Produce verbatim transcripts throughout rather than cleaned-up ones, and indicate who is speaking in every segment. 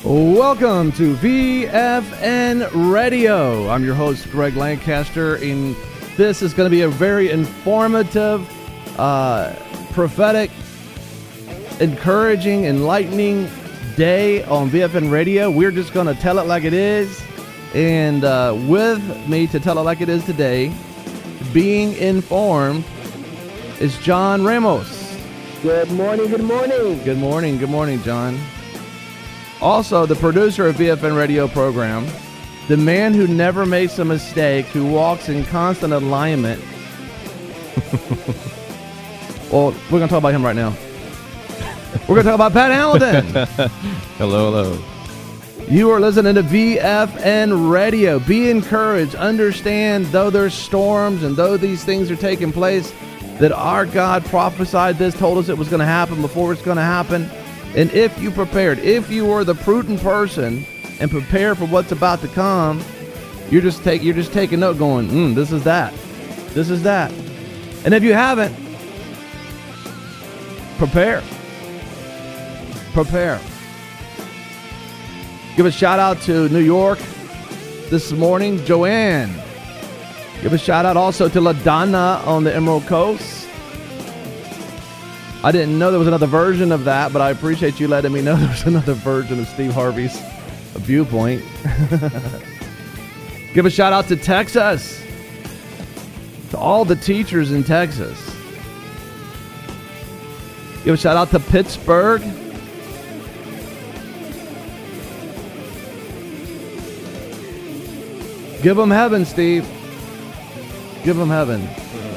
Speaker 1: Welcome to V F N Radio. I'm your host, Greg Lancaster, and this is going to be a very informative, uh, prophetic, encouraging, enlightening day on V F N Radio. We're just going to tell it like it is. And uh, with me to tell it like it is today, being informed, is John Ramos.
Speaker 2: Good morning, good morning.
Speaker 1: Good morning, good morning, John. Also, the producer of V F N Radio program, the man who never makes a mistake, who walks in constant alignment. Well, we're going to talk about him right now. We're going to talk about Pat Hamilton.
Speaker 3: Hello, hello.
Speaker 1: You are listening to V F N Radio. Be encouraged. Understand, though there's storms and though these things are taking place, that our God prophesied this, told us it was going to happen before it's going to happen. And if you prepared, if you are the prudent person and prepare for what's about to come, you're just take you're just taking note, going, mm, this is that, this is that. And if you haven't, prepare, prepare. Give a shout out to New York this morning, Joanne. Give a shout out also to LaDonna on the Emerald Coast. I didn't know there was another version of that, but I appreciate you letting me know there was another version of Steve Harvey's viewpoint. Give a shout out to Texas, to all the teachers in Texas. Give a shout out to Pittsburgh. Give them heaven, Steve. Give them heaven.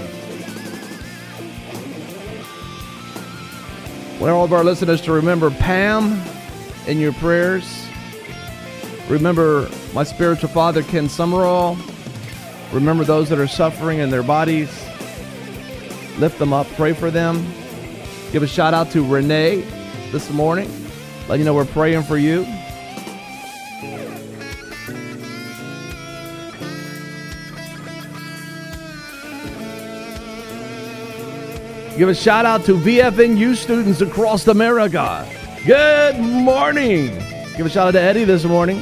Speaker 1: I want all of our listeners to remember Pam in your prayers. Remember my spiritual father, Ken Summerall. Remember those that are suffering in their bodies. Lift them up. Pray for them. Give a shout out to Renee this morning. Let you know we're praying for you. Give a shout out to V F N U students across America. Good morning. Give a shout out to Eddie this morning.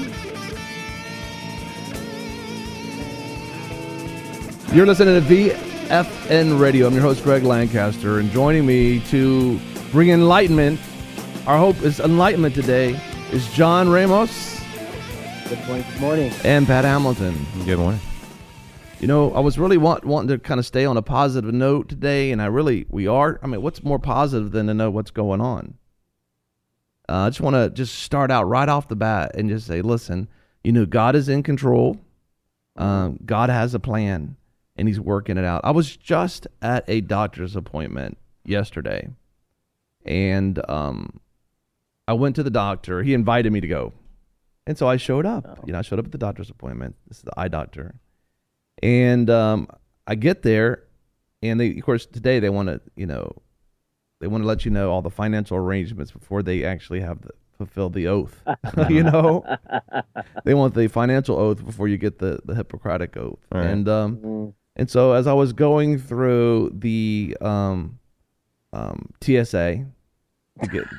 Speaker 1: You're listening to V F N Radio. I'm your host, Greg Lancaster, and joining me to bring enlightenment, our hope is enlightenment today, is John Ramos.
Speaker 2: Good morning, good morning.
Speaker 1: And Pat Hamilton.
Speaker 3: Good morning.
Speaker 1: You know, I was really want, wanting to kind of stay on a positive note today, and I really, we are. I mean, what's more positive than to know what's going on? Uh, I just want to just start out right off the bat and just say, listen, you know, God is in control. Um, God has a plan, and he's working it out. I was just at a doctor's appointment yesterday, and um, I went to the doctor. He invited me to go, and so I showed up.
Speaker 2: Oh.
Speaker 1: You know, I showed up at the doctor's appointment. This is the eye doctor. And um, I get there, and they, of course, today they want to, you know, they want to let you know all the financial arrangements before they actually have to fulfill the oath. You know, they want the financial oath before you get the, the Hippocratic oath.
Speaker 3: Right.
Speaker 1: And um,
Speaker 2: Mm.
Speaker 1: and so as I was going through the um, um, T S A, to get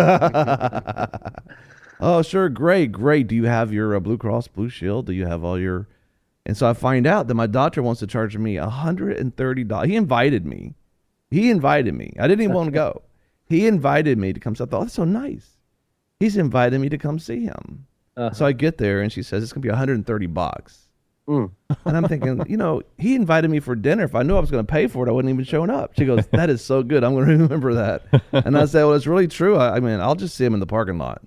Speaker 1: oh sure, great, great. Do you have your uh, Blue Cross Blue Shield? Do you have all your And so I find out that my doctor wants to charge me one hundred thirty dollars. He invited me. He invited me. I didn't even want to go. He invited me to come. So I thought, oh, that's so nice. He's invited me to come see him. Uh-huh. So I get there, and she says, it's going to be one hundred thirty bucks.
Speaker 2: Mm.
Speaker 1: And I'm thinking, you know, he invited me for dinner. If I knew I was going to pay for it, I wouldn't even shown up. She goes, that is so good. I'm going to remember that. And I said, well, it's really true. I, I mean, I'll just see him in the parking lot.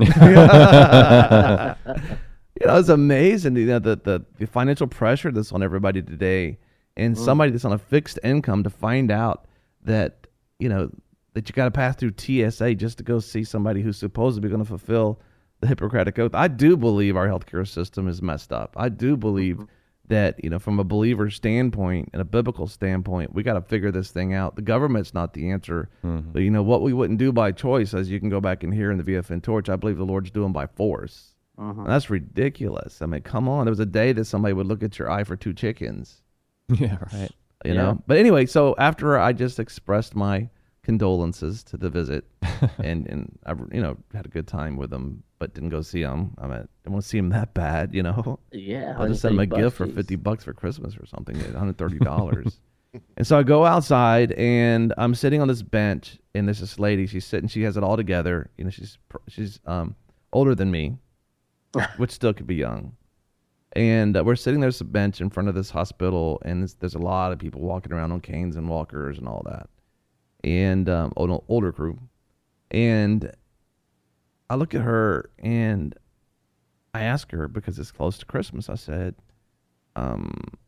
Speaker 1: You know, it's amazing, you know, the, the, the financial pressure that's on everybody today, and mm. somebody that's on a fixed income to find out that, you know, that you got to pass through T S A just to go see somebody who's supposedly going to fulfill the Hippocratic Oath. I do believe our healthcare system is messed up. I do believe mm-hmm. that, you know, from a believer standpoint and a biblical standpoint, we got to figure this thing out. The government's not the answer. Mm-hmm. But, you know, what we wouldn't do by choice, as you can go back and hear in the V F N Torch, I believe the Lord's doing by force. Uh-huh. That's ridiculous. I mean, come on. There was a day that somebody would look at your eye for two chickens.
Speaker 3: Yeah, right.
Speaker 1: You
Speaker 2: yeah.
Speaker 1: know? But anyway, so after I just expressed my condolences to the visit, and and I you know had a good time with him, but didn't go see him. I mean, I didn't want to see him that bad, you know.
Speaker 2: Yeah.
Speaker 1: I'll just send him a
Speaker 2: bucks,
Speaker 1: gift for
Speaker 2: geez.
Speaker 1: fifty bucks for Christmas or something, one hundred thirty dollars. And so I go outside, and I'm sitting on this bench, and there's this lady. She's sitting. She has it all together. You know, she's pr- she's um older than me, which still could be young. And uh, we're sitting there's a bench in front of this hospital, and there's, there's a lot of people walking around on canes and walkers and all that, and um, older, older crew. And I look at her, and I ask her, because it's close to Christmas, I said, um,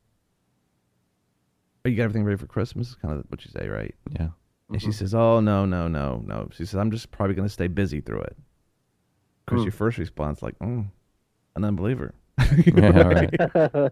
Speaker 1: "Oh, you got everything ready for Christmas?" Is kind of what you say, right?
Speaker 3: Yeah.
Speaker 1: And she says, "Oh, no, no, no, no." She says, "I'm just probably going to stay busy through it." Because
Speaker 2: Hmm.
Speaker 1: your first response, like, mm, an unbeliever.
Speaker 3: Yeah, right.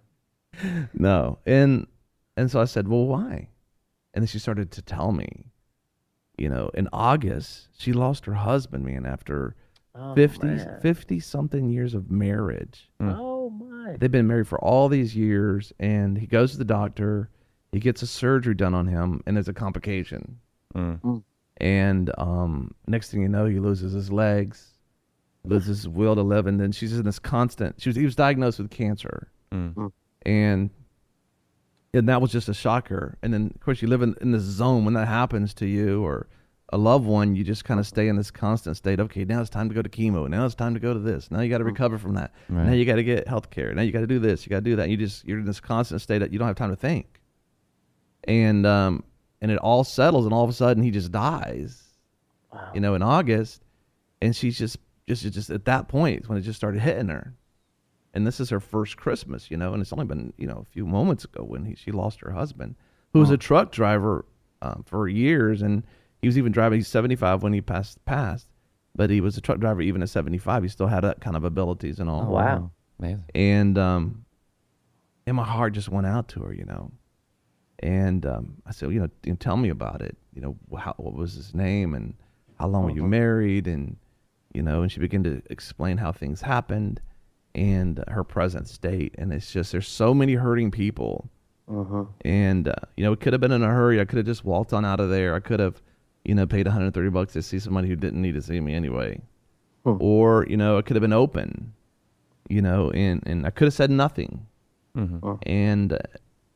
Speaker 1: No. And and so I said, "Well, why?" And then she started to tell me, you know, in August, she lost her husband, man, after
Speaker 2: Oh,
Speaker 1: fifty,
Speaker 2: man.
Speaker 1: fifty something years of marriage.
Speaker 3: Mm.
Speaker 2: Oh, my.
Speaker 1: They've been married for all these years, and he goes to the doctor, he gets a surgery done on him, and there's a complication.
Speaker 3: Mm.
Speaker 1: And um, next thing you know, he loses his legs, loses his will to live, and then she's in this constant. She was he was diagnosed with cancer,
Speaker 3: Mm.
Speaker 1: and and that was just a shocker. And then of course you live in, in this zone when that happens to you or a loved one. You just kind of stay in this constant state. Okay, now it's time to go to chemo. Now it's time to go to this. Now you got to recover from that.
Speaker 3: Right.
Speaker 1: Now you got to get health care. Now you got to do this. You got to do that. You just you're in this constant state that you don't have time to think. And um and it all settles, and all of a sudden he just dies.
Speaker 2: Wow.
Speaker 1: You know, in August, and she's just just just at that point when it just started hitting her. And this is her first Christmas, you know, and it's only been, you know, a few moments ago when he, she lost her husband, who was a truck driver um, for years, and he was even driving. He's seventy-five when he passed passed, but he was a truck driver even at seventy-five. He still had that kind of abilities and all.
Speaker 2: Oh, wow.
Speaker 3: Amazing.
Speaker 1: And um, and my heart just went out to her, you know. And um, I said, you know, you know, tell me about it. You know, how, what was his name, and how long were you married, and you know, and she began to explain how things happened and her present state. And it's just there's so many hurting people,
Speaker 2: Uh-huh.
Speaker 1: and uh, you know, it could have been in a hurry. I could have just walked on out of there. I could have, you know, paid one hundred thirty bucks to see somebody who didn't need to see me anyway,
Speaker 2: Hmm.
Speaker 1: or you know, it could have been open, you know, and and I could have said nothing.
Speaker 3: Mm-hmm.
Speaker 1: And uh,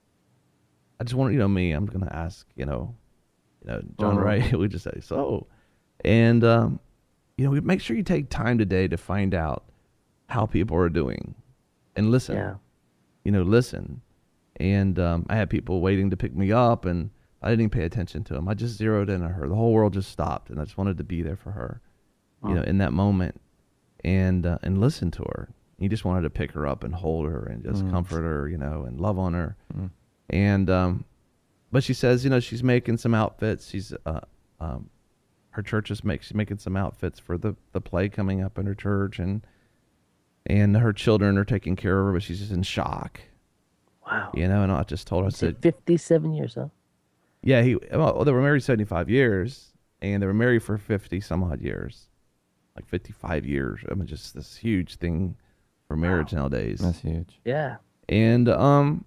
Speaker 1: I just want, you know, me, I'm going to ask, you know, you know, John
Speaker 2: Uh-huh.
Speaker 1: Wright, we just say, so, and, um, you know, we make sure you take time today to find out how people are doing and listen,
Speaker 2: Yeah.
Speaker 1: you know, listen. And um, I had people waiting to pick me up, and I didn't even pay attention to them. I just zeroed in on her. The whole world just stopped, and I just wanted to be there for her, you know, in that moment, and uh, and listen to her. You just wanted to pick her up and hold her and just
Speaker 3: Mm.
Speaker 1: comfort her, you know, and love on her.
Speaker 3: Mm.
Speaker 1: And um, but she says, you know, she's making some outfits. She's uh, um, her church is make she's making some outfits for the the play coming up in her church, and and her children are taking care of her, but she's just in shock,
Speaker 2: Wow.
Speaker 1: you know. And I just told her, I
Speaker 2: You said
Speaker 1: said,
Speaker 2: fifty-seven years, huh?
Speaker 1: yeah, he well, they were married seventy-five years, and they were married for fifty some odd years, like fifty-five years. I mean, just this huge thing for marriage nowadays.
Speaker 3: That's huge.
Speaker 2: Yeah.
Speaker 1: And um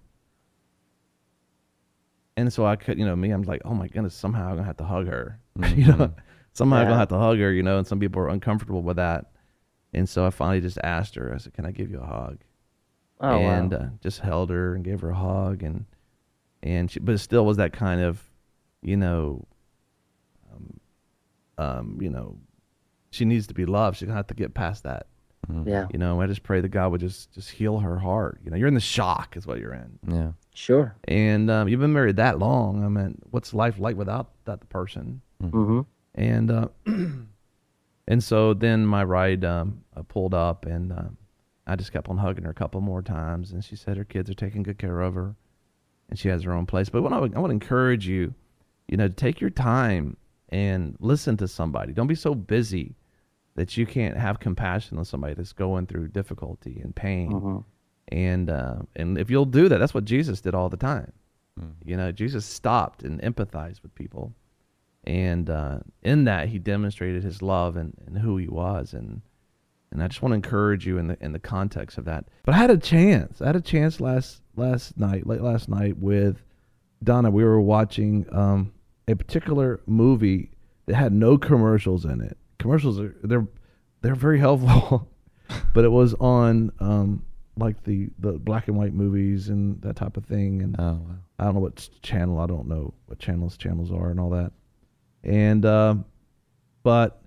Speaker 1: and so I could, you know, me, I'm like, oh my goodness, somehow I'm gonna have to hug her. you know,
Speaker 3: Mhm.
Speaker 1: somehow I'm
Speaker 2: Yeah.
Speaker 1: gonna have to hug her, you know, and some people are uncomfortable with that. And so I finally just asked her, I said, can I give you a hug?
Speaker 2: Oh,
Speaker 1: and
Speaker 2: wow.
Speaker 1: uh, just held her and gave her a hug, and and she, but it still was that kind of, you know, um, um, you know, she needs to be loved. She's gonna have to get past that.
Speaker 3: Mhm.
Speaker 2: Yeah.
Speaker 1: You know, I just pray that God would just just heal her heart. You know, you're in the shock is what you're in.
Speaker 3: Yeah.
Speaker 2: Sure.
Speaker 1: And um, you've been married that long. I mean, what's life like without that person?
Speaker 2: Mm-hmm.
Speaker 1: And uh, and so then my ride um, uh, pulled up, and um, I just kept on hugging her a couple more times. And she said her kids are taking good care of her, and she has her own place. But what I would, I would encourage you, you know, to take your time and listen to somebody. Don't be so busy that you can't have compassion on somebody that's going through difficulty and pain.
Speaker 2: Mm-hmm.
Speaker 1: And uh, and if you'll do that, that's what Jesus did all the time.
Speaker 3: Mm.
Speaker 1: You know, Jesus stopped and empathized with people, and uh, in that he demonstrated his love and, and who he was. And and I just want to encourage you in the in the context of that. But I had a chance. I had a chance last last night, late last night with Donna. We were watching um, a particular movie that had no commercials in it. Commercials are they're they're very helpful, but it was on um, like the, the black and white movies and that type of thing. And
Speaker 3: Oh, wow.
Speaker 1: I don't know what channel. I don't know what channels channels are and all that. And uh, but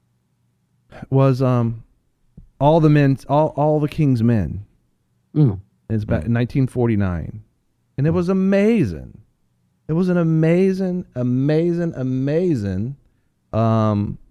Speaker 1: was um all the men all all the king's men.
Speaker 2: Mm.
Speaker 1: It's back in nineteen forty-nine, and it was amazing. It was an amazing, amazing, amazing um,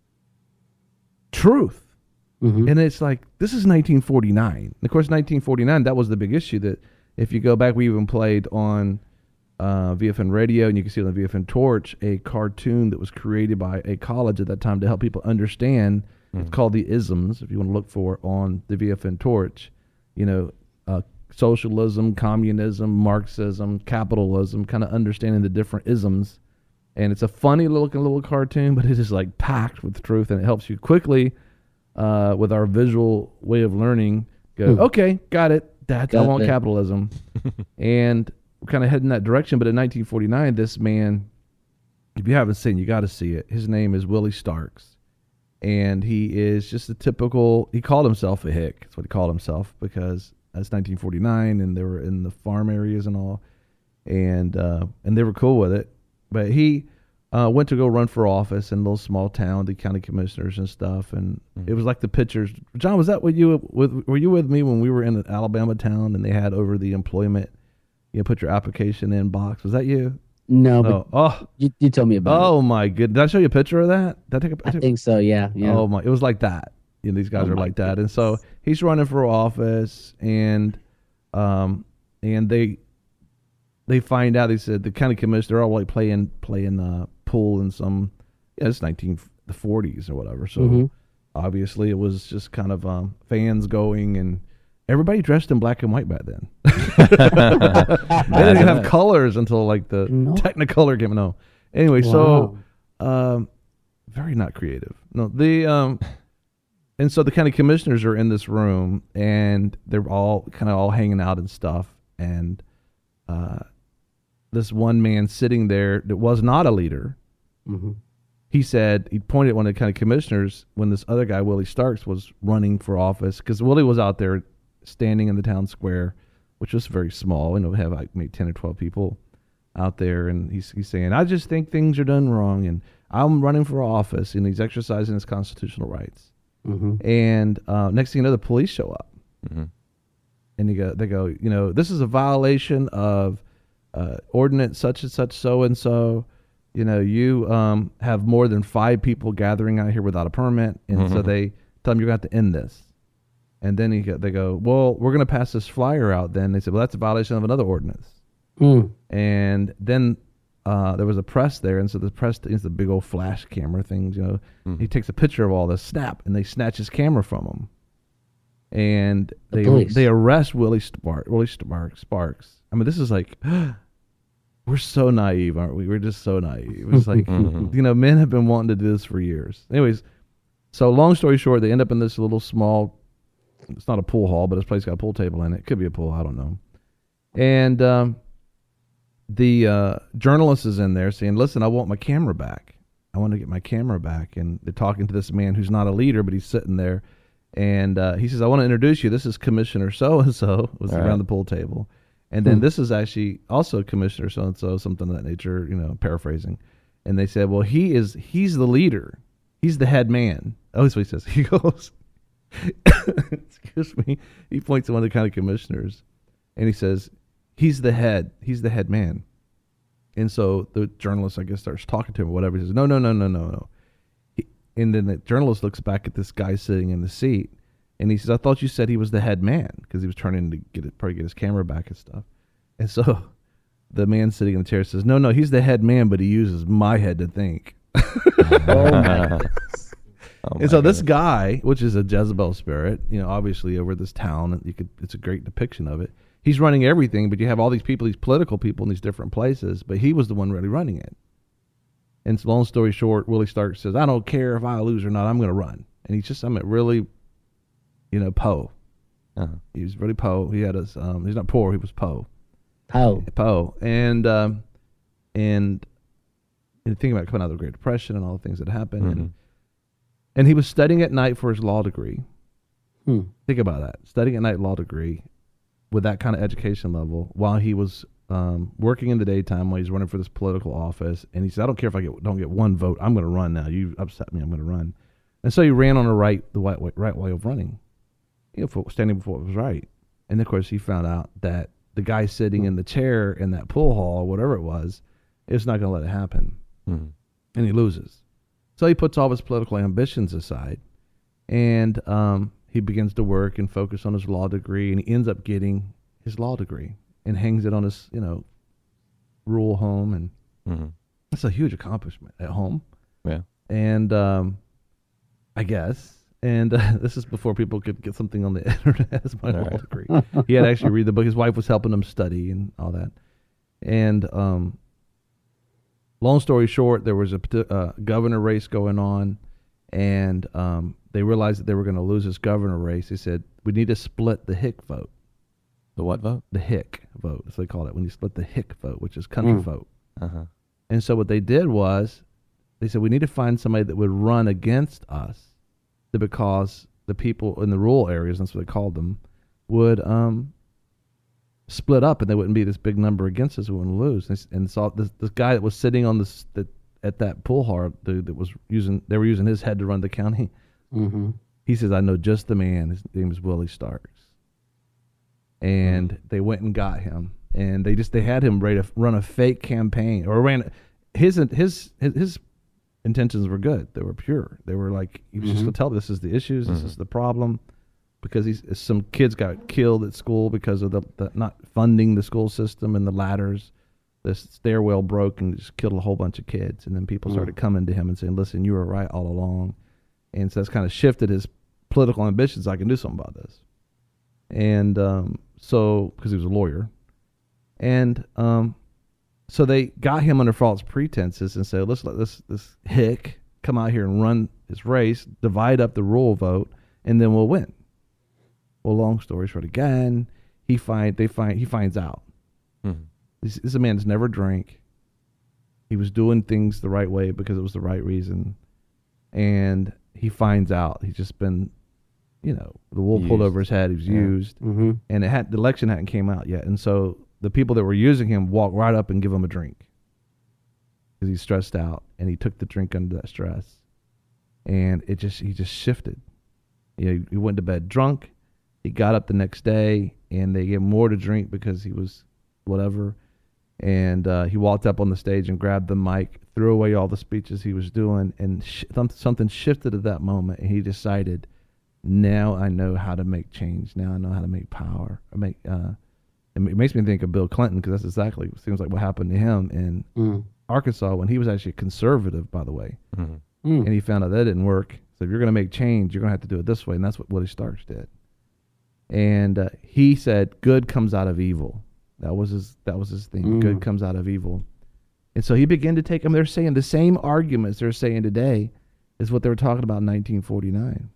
Speaker 1: truth.
Speaker 2: Mm-hmm.
Speaker 1: And it's like, this is nineteen forty-nine. And of course, nineteen forty-nine, that was the big issue. That if you go back, we even played on uh, V F N Radio, and you can see it on the V F N Torch, a cartoon that was created by a college at that time to help people understand. Mm-hmm. It's called the Isms, if you want to look for it on the V F N Torch. You know, uh, socialism, communism, Marxism, capitalism, kind of understanding the different isms. And it's a funny looking little cartoon, but it is like packed with truth, and it helps you quickly uh, with our visual way of learning. Go,
Speaker 2: Hmm.
Speaker 1: okay, got it. That's I
Speaker 2: Got
Speaker 1: want
Speaker 2: it.
Speaker 1: capitalism. And we're kind of heading that direction. But in nineteen forty-nine, this man, if you haven't seen, you got to see it. His name is Willie Starks. And he is just a typical, he called himself a hick. That's what he called himself, because that's nineteen forty-nine, and they were in the farm areas and all, and uh, and they were cool with it. But he uh, went to go run for office in a little small town, the county commissioners and stuff, and
Speaker 3: Mhm.
Speaker 1: it was like the pictures. John, was that what you with? Were you with me when we were in an Alabama town and they had over the employment? You know, put your application in box. Was that you?
Speaker 2: No, but
Speaker 1: No. Oh,
Speaker 2: you, you told me about
Speaker 1: oh my good. Did I show you a picture of that? Did I take a
Speaker 2: it. I think so. Yeah. Yeah.
Speaker 1: Oh my! It was like that. You know, these guys
Speaker 2: Oh
Speaker 1: are
Speaker 2: my
Speaker 1: like that, and so
Speaker 2: goodness.
Speaker 1: he's running for office, and um, and they they find out. He said the county commissioner, they're all like playing playing uh, pool in some, yeah, it's nineteen the forties or whatever. So
Speaker 2: Mhm.
Speaker 1: obviously it was just kind of um, fans going, and everybody dressed in black and white back then. They didn't even have colors until like the
Speaker 2: No.
Speaker 1: Technicolor came. No, anyway, so. Um, very not creative. No, the um, and so the county commissioners are in this room, and they're all kind of all hanging out and stuff. And uh, this one man sitting there that was not a leader,
Speaker 2: Mm-hmm.
Speaker 1: he said, he pointed at one of the county commissioners when this other guy, Willie Starks, was running for office, because Willie was out there standing in the town square, which was very small. You know, we have like maybe ten or twelve people out there, and he's, he's saying, I just think things are done wrong, and I'm running for office, and he's exercising his constitutional rights.
Speaker 2: Mm-hmm.
Speaker 1: And uh, next thing you know, the police show up,
Speaker 3: Mm-hmm.
Speaker 1: and they go, they go, you know, this is a violation of uh, ordinance such and such, so and so. You know, you um, have more than five people gathering out here without a permit, and so
Speaker 3: Mhm.
Speaker 1: they tell him you're going to have to end this. And then he go, they go, well, we're going to pass this flyer out. Then they said, well, that's a violation of another ordinance.
Speaker 2: Mm.
Speaker 1: And then uh, there was a press there, and so the press is the big old flash camera things, you know.
Speaker 3: Mhm.
Speaker 1: He takes a picture of all this, snap, and they snatch his camera from him. And
Speaker 2: The
Speaker 1: they
Speaker 2: police.
Speaker 1: they arrest Willie Sparks. Willie Sparks. Sparks. I mean, this is like, we're so naive, aren't we? We're just so naive. It's like,
Speaker 3: Mhm.
Speaker 1: you know, men have been wanting to do this for years. Anyways, so long story short, they end up in this little small, it's not a pool hall, but this place got a pool table in it. Could be a pool, I don't know. And um, the uh, journalist is in there saying, listen, I want my camera back. I want to get my camera back. And they're talking to this man who's not a leader, but he's sitting there. And uh, he says, I want to introduce you. This is Commissioner so-and-so, was
Speaker 3: All
Speaker 1: around
Speaker 3: right.
Speaker 1: the pool table. And then
Speaker 2: Hmm.
Speaker 1: this is actually also Commissioner so-and-so, something of that nature, you know, paraphrasing. And they said, well, he is, he's the leader. He's the head man. Oh, that's what he says. He goes, excuse me. He points to one of the county commissioners, and he says, he's the head. He's the head man. And so the journalist, I guess, starts talking to him or whatever. He says, no, no, no, no, no, no. He, and then the journalist looks back at this guy sitting in the seat, and he says, I thought you said he was the head man, because he was turning to get it, probably get his camera back and stuff. And so the man sitting in the chair says, no, no, he's the head man, but he uses my head to think.
Speaker 2: Oh my
Speaker 3: Oh
Speaker 1: And
Speaker 3: my
Speaker 1: so this
Speaker 3: goodness.
Speaker 1: guy, which is a Jezebel spirit, you know, obviously over this town, and you could, it's a great depiction of it. He's running everything, but you have all these people, these political people in these different places, but he was the one really running it. And so long story short, Willie Stark says, I don't care if I lose or not, I'm going to run. And he's just, I mean, really, you know, Poe.
Speaker 3: Uh-huh.
Speaker 1: He was really Poe. He had his, um, he's not poor, he was Poe.
Speaker 2: Pow.
Speaker 1: Poe. And, um, and and thinking about coming out of the Great Depression and all the things that happened.
Speaker 3: Mm-hmm.
Speaker 1: And, and he was studying at night for his law degree.
Speaker 2: Hmm.
Speaker 1: Think about that. Studying at night law degree with that kind of education level while he was um, working in the daytime while he's running for this political office. And he said, I don't care if I get, don't get one vote. I'm going to run now. You upset me. I'm going to run. And so he ran on the right, the right way, right way of running, you know, for standing before it was right. And of course he found out that the guy sitting in the chair in that pool hall or whatever it was, is not going to let it happen.
Speaker 3: Mm-hmm.
Speaker 1: And he loses. So he puts all his political ambitions aside, and um, he begins to work and focus on his law degree, and he ends up getting his law degree and hangs it on his, you know, rural home, and
Speaker 3: Mm-hmm.
Speaker 1: it's a huge accomplishment at home.
Speaker 3: Yeah.
Speaker 1: And um, I guess, and uh, this is before people could get something on the internet as my
Speaker 3: All
Speaker 1: law
Speaker 3: right.
Speaker 1: degree. He had to actually read the book. His wife was helping him study and all that. And um, long story short, there was a parti- uh, governor race going on, and um, they realized that they were going to lose this governor race. They said, we need to split the Hick vote.
Speaker 3: The what vote?
Speaker 1: The Hick vote, as they call it, when you split the Hick vote, which is country
Speaker 2: Mm.
Speaker 1: vote.
Speaker 3: Uh-huh.
Speaker 1: And so what they did was, they said, we need to find somebody that would run against us, to- because the people in the rural areas, that's what they called them, would um, split up, and there wouldn't be this big number against us who wouldn't lose. And, s- and so this, this guy that was sitting on this that at that pool hall, the, that was using, they were using his head to run the county.
Speaker 2: Mm-hmm.
Speaker 1: He says, I know just the man. His name is Willie Starks. And they went and got him, and they just they had him ready to run a fake campaign, or ran his his his, his intentions were good. They were pure. They were like, he was just
Speaker 2: Mhm.
Speaker 1: going to tell, this is the issues, this
Speaker 3: Mhm.
Speaker 1: is the problem, because he's some kids got killed at school because of the, the not funding the school system and the ladders. The stairwell broke and just killed a whole bunch of kids, and then people
Speaker 2: Mm.
Speaker 1: started coming to him and saying, listen, you were right all along. And so that's kind of shifted his political ambitions. I can do something about this. And um, so, because he was a lawyer. And um, so they got him under false pretenses and said, let's let this, this hick come out here and run this race, divide up the rural vote, and then we'll win. Well, long story short, again, he find they find he finds out.
Speaker 3: Mm-hmm.
Speaker 1: This, this is a man that's never drank. He was doing things the right way because it was the right reason. And he finds out he's just been, you know, the wool pulled
Speaker 3: Used.
Speaker 1: over his head. He was
Speaker 3: Yeah.
Speaker 1: used.
Speaker 2: Mm-hmm.
Speaker 1: And it had, the election hadn't came out yet. And so the people that were using him walked right up and give him a drink because he's stressed out. And he took the drink under that stress. And it just, he just shifted. You know, he went to bed drunk. He got up the next day, and they gave him more to drink because he was whatever. And uh, he walked up on the stage and grabbed the mic, threw away all the speeches he was doing, and sh- something shifted at that moment. And he decided, now I know how to make change. Now I know how to make power. I make. Uh, it makes me think of Bill Clinton, because that's exactly what seems like what happened to him in
Speaker 2: Mm.
Speaker 1: Arkansas when he was actually a conservative, by the way.
Speaker 3: Mm-hmm.
Speaker 2: Mm.
Speaker 1: And he found out that didn't work. So if you're going to make change, you're going to have to do it this way. And that's what Willie Starks did. And uh, he said, good comes out of evil. That was his, that was his thing.
Speaker 2: Mm.
Speaker 1: Good comes out of evil. And so he began to take them. They're saying the same arguments they're saying today is what they were talking about in nineteen forty-nine.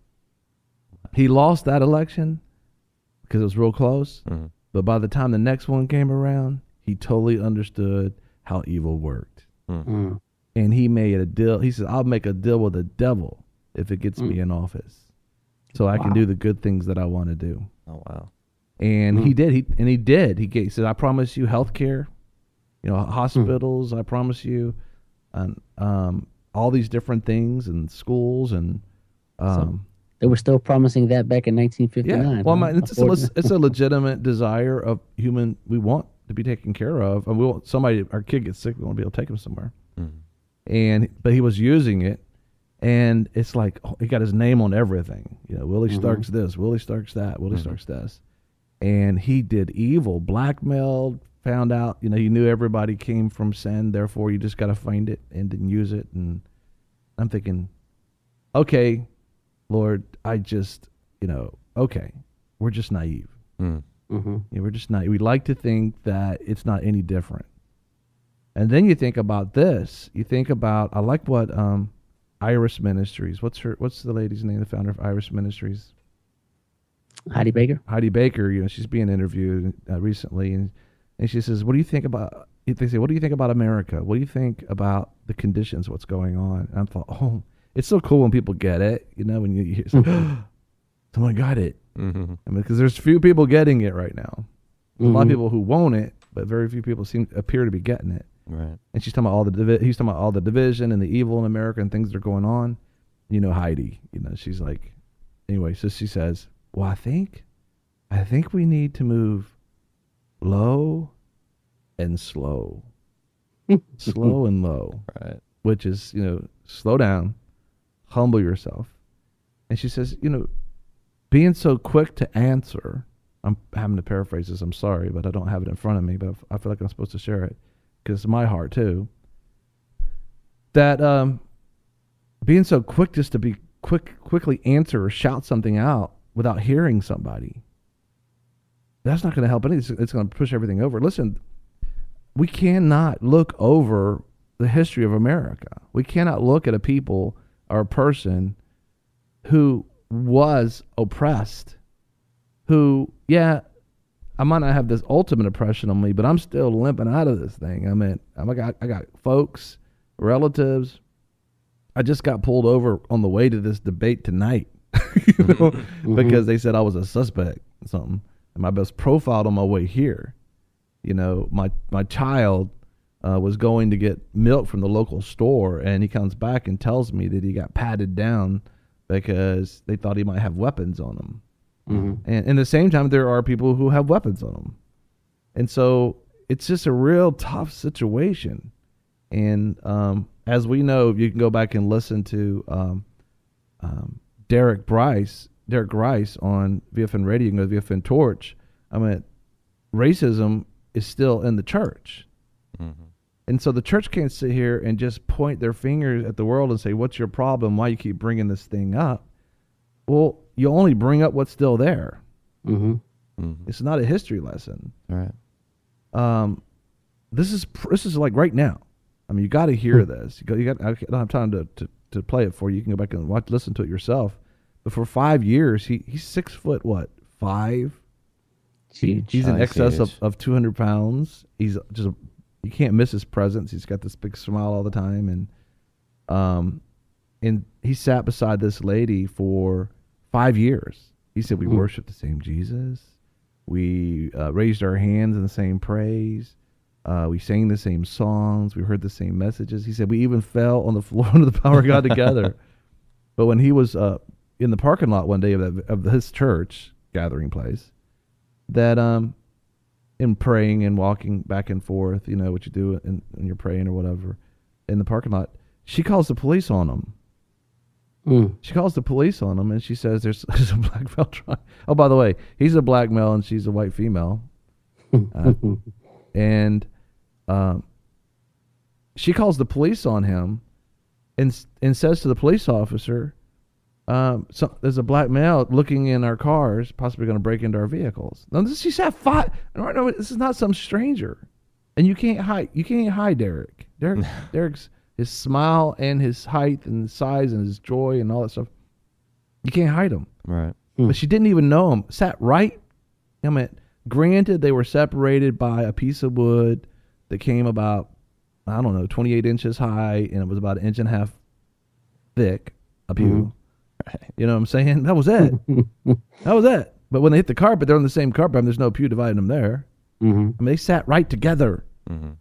Speaker 1: He lost that election because it was real close.
Speaker 3: Mm-hmm.
Speaker 1: But by the time the next one came around, he totally understood how evil worked.
Speaker 3: Mm-hmm.
Speaker 2: Mm.
Speaker 1: And he made a deal. He said, I'll make a deal with the devil if it gets
Speaker 2: Mm.
Speaker 1: me in office, so I can
Speaker 2: Wow.
Speaker 1: do the good things that I want to do.
Speaker 3: Oh, wow.
Speaker 1: And
Speaker 2: Mm.
Speaker 1: he did. He and he did. He, gave, he said, I promise you health care, you know, hospitals. I promise you, and um, all these different things, and schools, and um,
Speaker 2: They were still promising that back in nineteen fifty-nine.
Speaker 1: yeah. Well,
Speaker 2: huh?
Speaker 1: my, it's, a, leg- it's a legitimate desire of human. We want to be taken care of, and we want somebody. Our kid gets sick. We want to be able to take him somewhere.
Speaker 3: Mm-hmm.
Speaker 1: And but he was using it, and it's like, oh, he got his name on everything. You know, Willie
Speaker 2: Mhm.
Speaker 1: Starks this, Willie Starks that, Willie
Speaker 3: Mhm.
Speaker 1: Starks this, and he did evil, blackmailed. Found out, you know, he knew everybody came from sin. Therefore, you just got to find it and then use it. And I'm thinking, okay, Lord, I just, you know, okay, we're just naive.
Speaker 3: Mm-hmm.
Speaker 2: Mm-hmm.
Speaker 1: Yeah, we're just not. We like to think that it's not any different. And then you think about this. You think about. I like what um, Iris Ministries. What's her? What's the lady's name? The founder of Iris Ministries,
Speaker 2: Heidi Baker.
Speaker 1: Heidi Baker. You know, she's being interviewed uh, recently, and and she says, "What do you think about if they say, what do you think about America? What do you think about the conditions, what's going on? And I thought, oh, it's so cool when people get it, you know, when you hear, someone got it.
Speaker 3: Mm-hmm.
Speaker 1: I mean, because there's few people getting it right now. There's a lot of
Speaker 2: Mhm.
Speaker 1: people who want it, but very few people seem appear to be getting it.
Speaker 3: Right.
Speaker 1: And she's talking about all the divi- he's talking about all the division and the evil in America and things that are going on. You know, Heidi, you know, she's like, anyway, so she says, well, I think, I think we need to move low and slow, slow and low,
Speaker 3: Right.
Speaker 1: which is, you know, slow down, humble yourself. And she says, you know, being so quick to answer, I'm having to paraphrase this, I'm sorry, but I don't have it in front of me, but I feel like I'm supposed to share it because it's my heart too. That um, being so quick just to be quick, quickly answer or shout something out without hearing somebody, that's not going to help anything. It's going to push everything over. Listen, we cannot look over the history of America. We cannot look at a people or a person who was oppressed, who, yeah, I might not have this ultimate oppression on me, but I'm still limping out of this thing. I mean, I got, I got folks, relatives. I just got pulled over on the way to this debate tonight, you know,
Speaker 2: Mhm.
Speaker 1: because they said I was a suspect or something. And my best profiled on my way here. You know, my, my child uh, was going to get milk from the local store, and he comes back and tells me that he got patted down because they thought he might have weapons on him.
Speaker 2: Mhm.
Speaker 1: And in the same time, there are people who have weapons on them. And so it's just a real tough situation. And um, as we know, you can go back and listen to um, um, Derek Bryce, Derek Grice on V F N Radio, you can go to V F N Torch. I mean, racism is still in the church.
Speaker 3: Mm-hmm.
Speaker 1: And so the church can't sit here and just point their fingers at the world and say, what's your problem? Why you keep bringing this thing up? Well, you only bring up what's still there.
Speaker 2: Mhm.
Speaker 3: Mm-hmm.
Speaker 1: It's not a history lesson.
Speaker 3: All right.
Speaker 1: Um, this is pr- this is like right now. I mean, you got to hear this. You got, you got. I don't have time to, to, to play it for you. You can go back and watch, listen to it yourself. But for five years, he he's six foot what five. He,
Speaker 2: Huge.
Speaker 1: he's in
Speaker 3: I see
Speaker 1: excess of,
Speaker 3: huge.
Speaker 1: of two hundred pounds. He's just a, you can't miss his presence. He's got this big smile all the time, and um, and he sat beside this lady for five years. He said we
Speaker 2: Mhm.
Speaker 1: worship the same Jesus. We uh, raised our hands in the same praise. Uh, we sang the same songs. We heard the same messages. He said we even fell on the floor under the power of God together. But when he was uh, in the parking lot one day of, that, of his church gathering place, that um, in praying and walking back and forth, you know what you do in, when you're praying or whatever, in the parking lot, she calls the police on him.
Speaker 2: Mm.
Speaker 1: She calls the police on him, and she says there's, there's a black male trying. Oh, by the way, he's a black male and she's a white female. Uh, and um, she calls the police on him and and says to the police officer, um, so there's a black male looking in our cars, possibly going to break into our vehicles. Now, this, she said five. No, no, this is not some stranger. And you can't hide. You can't hide Derek. Derek Derek's his smile and his height and his size and his joy and all that stuff. You can't hide him.
Speaker 3: Right.
Speaker 1: But she didn't even know him. Sat right. I mean, granted, they were separated by a piece of wood that came about, I don't know, twenty-eight inches high, and it was about an inch and a half thick, a pew.
Speaker 2: Mhm.
Speaker 3: Right.
Speaker 1: You know what I'm saying? That was it. That was it. But when they hit the carpet, they're on the same carpet. I mean, there's no pew dividing them there.
Speaker 2: Mhm.
Speaker 1: I mean, they sat right together.
Speaker 3: Mm-hmm.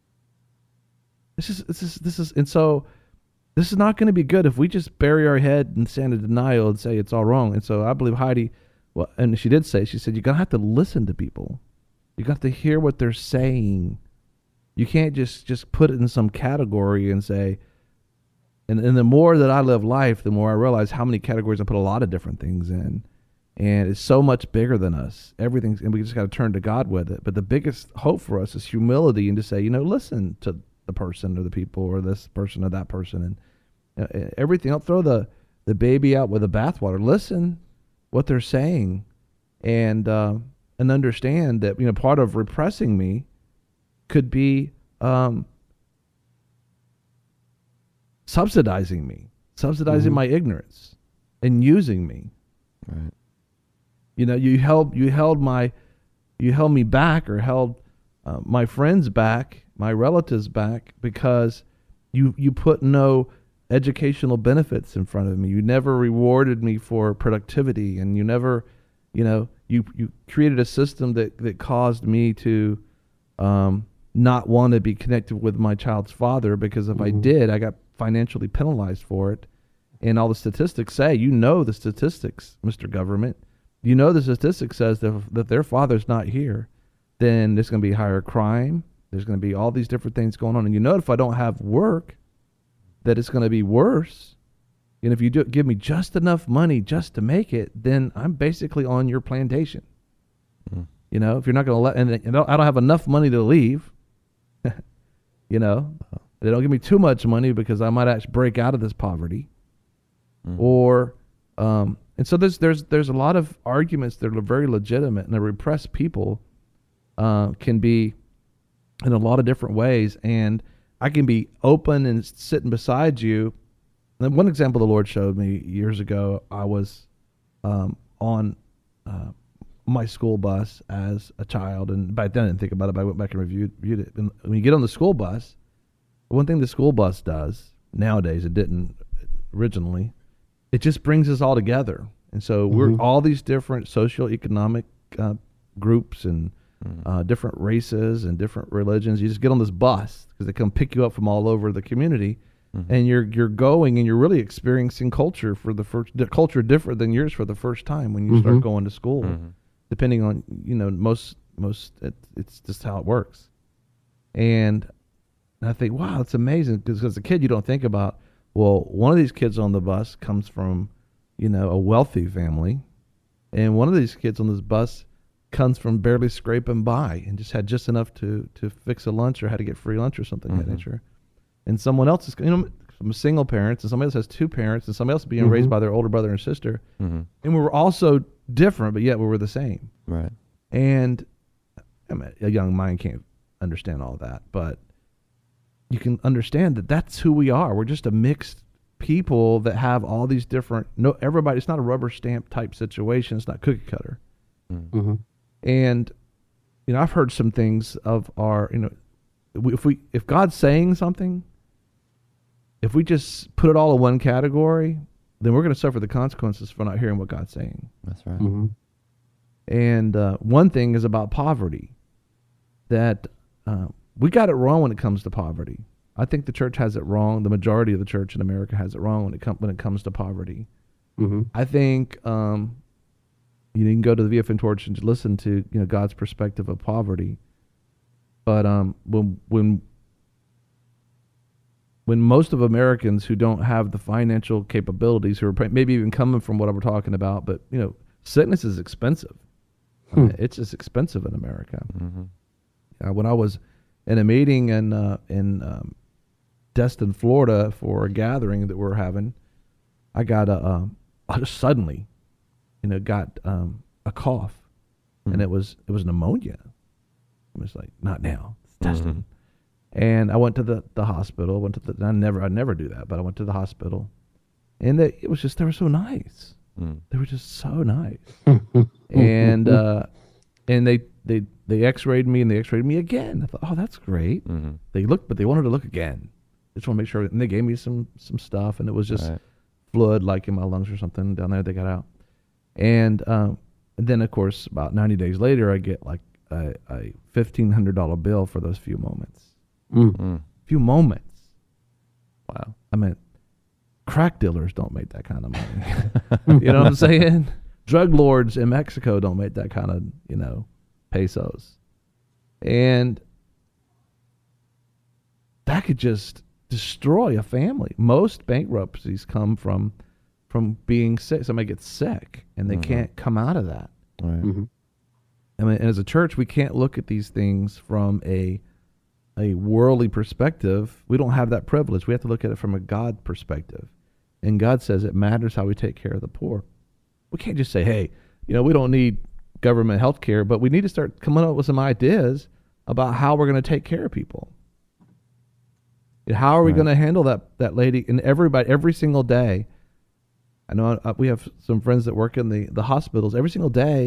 Speaker 1: This is this is this is, and so this is not going to be good if we just bury our head and stand in denial and say it's all wrong. And so I believe Heidi, well, and she did say, she said, you're going to have to listen to people. You got to hear what they're saying. You can't just, just put it in some category and say, and, and the more that I live life, the more I realize how many categories I put a lot of different things in. And it's so much bigger than us. Everything's, and we just got to turn to God with it. But the biggest hope for us is humility and to say, you know, listen to the person or the people or this person or that person. And uh, everything, don't throw the, the baby out with the bathwater. Listen what they're saying, and uh, and understand that, you know, part of repressing me could be um, subsidizing me, subsidizing
Speaker 2: Mhm.
Speaker 1: my ignorance, and using me.
Speaker 3: Right.
Speaker 1: You know, you held you held my you held me back, or held uh, my friends back my relatives back because you you put no educational benefits in front of me. You never rewarded me for productivity, and you never, you know, you you created a system that that caused me to um, not want to be connected with my child's father, because if mm-hmm. I did, I got financially penalized for it. And all the statistics say, you know, the statistics, Mister Government, you know, the statistics says that if, that their father's not here, then there's going to be higher crime. There's going to be all these different things going on. And you know, if I don't have work, that it's going to be worse. And if you do give me just enough money just to make it, then I'm basically on your plantation. Mm. You know, if you're not going to let, and you know, I don't have enough money to leave, you know, they don't give me too much money because I might actually break out of this poverty. Mm. Or, um, and so there's, there's, there's a lot of arguments that are very legitimate, and the repressed people uh, can be in a lot of different ways. And I can be open and sitting beside you. And one example the Lord showed me years ago, I was um, on uh, my school bus as a child, and back then I didn't think about it, but I went back and reviewed, reviewed it. And when you get on the school bus, one thing the school bus does, nowadays it didn't originally, it just brings us all together. And so mm-hmm. we're all these different socioeconomic uh, groups and mm-hmm. uh, different races and different religions. You just get on this bus because they come pick you up from all over the community, mm-hmm. and you're you're going and you're really experiencing culture for the first di- culture different than yours for the first time when you mm-hmm. start going to school. Mm-hmm. Depending on, you know, most most it, it's just how it works. And I think, wow, it's amazing, because as a kid you don't think about, well, one of these kids on the bus comes from, you know, a wealthy family, and one of these kids on this bus comes from barely scraping by and just had just enough to, to fix a lunch or had to get free lunch or something mm-hmm. of that nature. And someone else is, you know, some single parents, and somebody else has two parents, and somebody else is being mm-hmm. raised by their older brother and sister. Mm-hmm. And we were also different, but yet we were the same.
Speaker 3: Right.
Speaker 1: And I mean, a young mind can't understand all that, but you can understand that that's who we are. We're just a mixed people that have all these different, no, everybody, it's not a rubber stamp type situation. It's not cookie cutter. Mm-hmm. And, you know, I've heard some things of our, you know, if we, if God's saying something, if we just put it all in one category, then we're going to suffer the consequences for not hearing what God's saying.
Speaker 3: That's right.
Speaker 2: Mm-hmm.
Speaker 1: And uh, one thing is about poverty, that uh, we got it wrong when it comes to poverty. I think the church has it wrong. The majority of the church in America has it wrong when it com- when it comes to poverty. Mm-hmm. I think um, you can go to the V F N Torch and listen to, you know, God's perspective of poverty. But um, when when when most of Americans who don't have the financial capabilities, who are maybe even coming from what we're talking about, but, you know, sickness is expensive. Hmm. I mean, it's just expensive in America. Mm-hmm. Uh, when I was in a meeting in uh, in um, Destin, Florida, for a gathering that we're having, I got a, uh, I just suddenly, you know, got um, a cough, mm-hmm. and it was it was pneumonia. I was like, not now, it's Destin. Mm-hmm. And I went to the, the hospital. Went to the I never I never do that, but I went to the hospital, and they, it was just, they were so nice. Mm. They were just so nice, and uh, and they they they X-rayed me and they X-rayed me again. I thought, oh, that's great. Mm-hmm. They looked, but they wanted to look again. They just want to make sure. And they gave me some some stuff, and it was just right. fluid, like in my lungs or something down there. They got out, and, um, and then of course about ninety days later, I get like a, a fifteen hundred dollar bill for those few moments. Mm. Few moments. Wow. I mean, crack dealers don't make that kind of money. You know what I'm saying? Drug lords in Mexico don't make that kind of, you know, pesos. And that could just destroy a family. Most bankruptcies come from from being sick. Somebody gets sick and they mm-hmm. can't come out of that. Right. Mm-hmm. I mean, as a church, we can't look at these things from a a worldly perspective. We don't have that privilege. We have to look at it from a God perspective. And God says it matters how we take care of the poor. We can't just say, hey, you know, we don't need government health care, but we need to start coming up with some ideas about how we're going to take care of people. And how are we right. going to handle that, that lady and everybody every single day? I know uh, we have some friends that work in the, the hospitals. Every single day,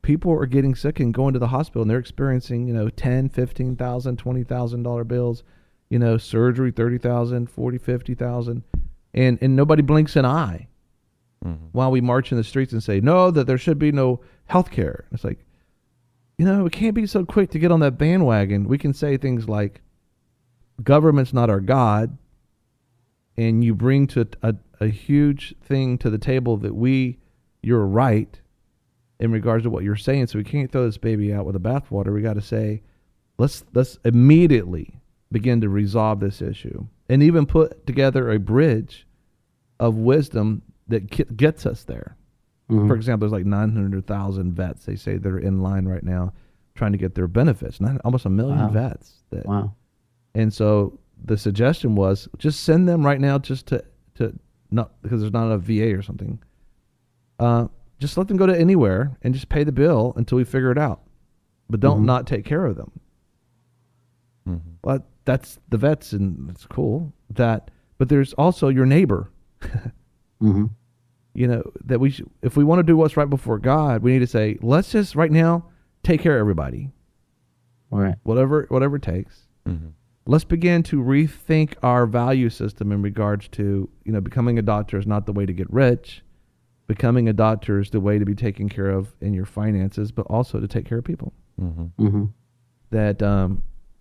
Speaker 1: people are getting sick and going to the hospital, and they're experiencing, you know, ten, fifteen thousand, twenty thousand dollar bills, you know, surgery thirty thousand, forty, fifty thousand, and and nobody blinks an eye
Speaker 3: Mm-hmm.
Speaker 1: while we march in the streets and say no, that there should be no health care. It's like, you know, we can't be so quick to get on that bandwagon. We can say things like, government's not our God, and you bring to a, a huge thing to the table that we, you're right in regards to what you're saying. So we can't throw this baby out with the bathwater. We got to say, let's let's immediately begin to resolve this issue, and even put together a bridge of wisdom that get, gets us there.
Speaker 2: Mhm.
Speaker 1: For example, there's like nine hundred thousand vets, they say, that are in line right now trying to get their benefits. Nine, almost a million
Speaker 2: Wow.
Speaker 1: vets. That,
Speaker 2: Wow.
Speaker 1: And so the suggestion was just send them right now, just to, to not, because there's not a V A or something. Uh, just let them go to anywhere and just pay the bill until we figure it out. But don't
Speaker 2: Mhm.
Speaker 1: not take care of them.
Speaker 3: Mm-hmm.
Speaker 1: But that's the vets, and it's cool. That, but there's also your neighbor.
Speaker 2: Mm-hmm.
Speaker 1: You know, that we should, if we want to do what's right before God, we need to say, let's just right now take care of everybody,
Speaker 2: All right.
Speaker 1: whatever whatever it takes.
Speaker 3: Mm-hmm.
Speaker 1: Let's begin to rethink our value system in regards to, you know, becoming a doctor is not the way to get rich. Becoming a doctor is the way to be taken care of in your finances, but also to take care of people.
Speaker 3: Mm-hmm.
Speaker 2: Mm-hmm.
Speaker 1: That um,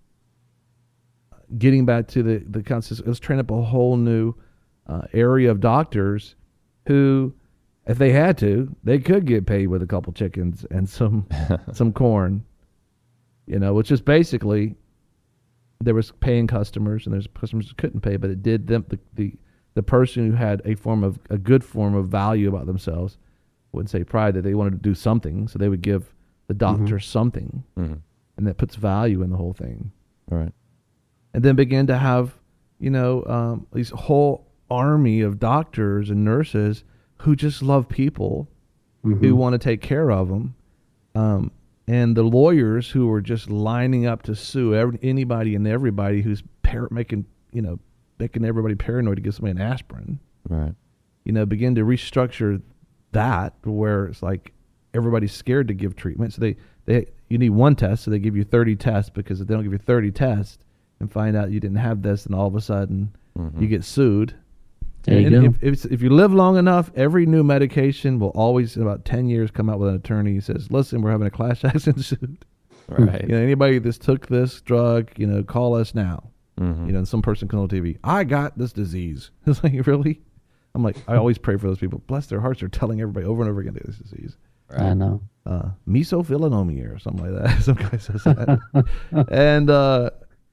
Speaker 1: getting back to the the concept, let's train up a whole new uh, area of doctors who, if they had to, they could get paid with a couple chickens and some some corn. You know, which is basically, there was paying customers and there's customers who couldn't pay, but it did them the, the the person who had a form of a good form of value about themselves, wouldn't say pride, that they wanted to do something, so they would give the doctor something,
Speaker 3: Mm-hmm.
Speaker 1: and that puts value in the whole thing.
Speaker 3: All right.
Speaker 1: And then begin to have, you know, um, these whole army of doctors and nurses who just love people,
Speaker 2: Mm-hmm.
Speaker 1: who want to take care of them, um, and the lawyers who are just lining up to sue every, anybody and everybody who's par- making, you know, making everybody paranoid to give somebody an aspirin.
Speaker 3: Right.
Speaker 1: You know, begin to restructure that where it's like everybody's scared to give treatment. So they, they you need one test, so they give you thirty tests, because if they don't give you thirty tests and find out you didn't have this, and all of a sudden
Speaker 3: Mm-hmm.
Speaker 1: you get sued.
Speaker 2: There you
Speaker 1: And
Speaker 2: go.
Speaker 1: if, if, it's- if you live long enough, every new medication will always, in about ten years, come out with an attorney who says, listen, we're having a class action suit.
Speaker 3: Right.
Speaker 1: You know, anybody that's took this drug, you know, call us now.
Speaker 3: Mm-hmm.
Speaker 1: You know, and some person comes on T V, I got this disease. It's like, really? I'm like, I always pray for those people. Bless their hearts, they're telling everybody over and over again they have this disease.
Speaker 2: I know.
Speaker 1: Uh, mesophilinomia or something like that. Some guy says that. and, uh,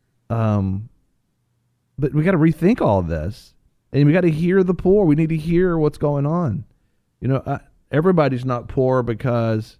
Speaker 1: um, but we got to rethink all of this. And we got to hear the poor. We need to hear what's going on. You know, uh, everybody's not poor because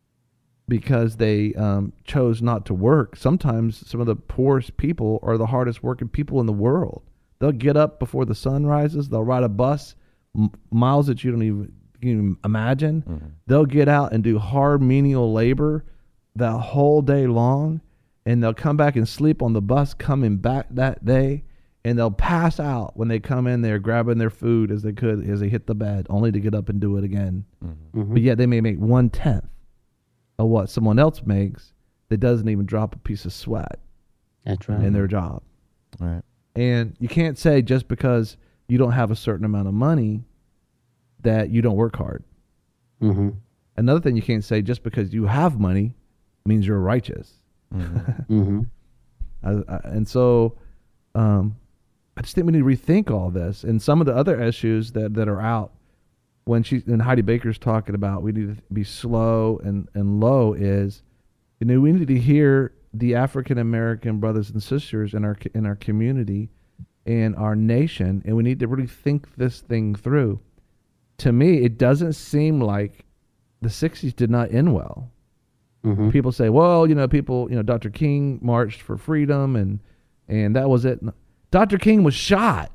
Speaker 1: because they um, chose not to work. Sometimes some of the poorest people are the hardest working people in the world. They'll get up before the sun rises. They'll ride a bus m- miles that you don't even, you can even imagine.
Speaker 3: Mm-hmm.
Speaker 1: They'll get out and do hard menial labor that whole day long, and they'll come back and sleep on the bus coming back that day, and they'll pass out when they come in there grabbing their food as they could as they hit the bed, only to get up and do it again.
Speaker 3: Mm-hmm.
Speaker 2: Mm-hmm.
Speaker 1: But yet they may make one tenth of what someone else makes that doesn't even drop a piece of sweat
Speaker 2: That's right.
Speaker 1: in their job.
Speaker 3: All right.
Speaker 1: And you can't say just because you don't have a certain amount of money that you don't work hard.
Speaker 2: Mm-hmm.
Speaker 1: Another thing you can't say, just because you have money means you're righteous.
Speaker 3: Mm-hmm.
Speaker 2: Mm-hmm.
Speaker 1: I, I, and so um, I just think we need to rethink all this. And some of the other issues that, that are out, when she and Heidi Baker's talking about we need to be slow and, and low, is, you know, we need to hear the African American brothers and sisters in our in our community and our nation, and we need to really think this thing through. To me, it doesn't seem like the sixties did not end well.
Speaker 2: Mm-hmm.
Speaker 1: People say, well, you know, people, you know, Doctor King marched for freedom, and and that was it. Doctor King was shot.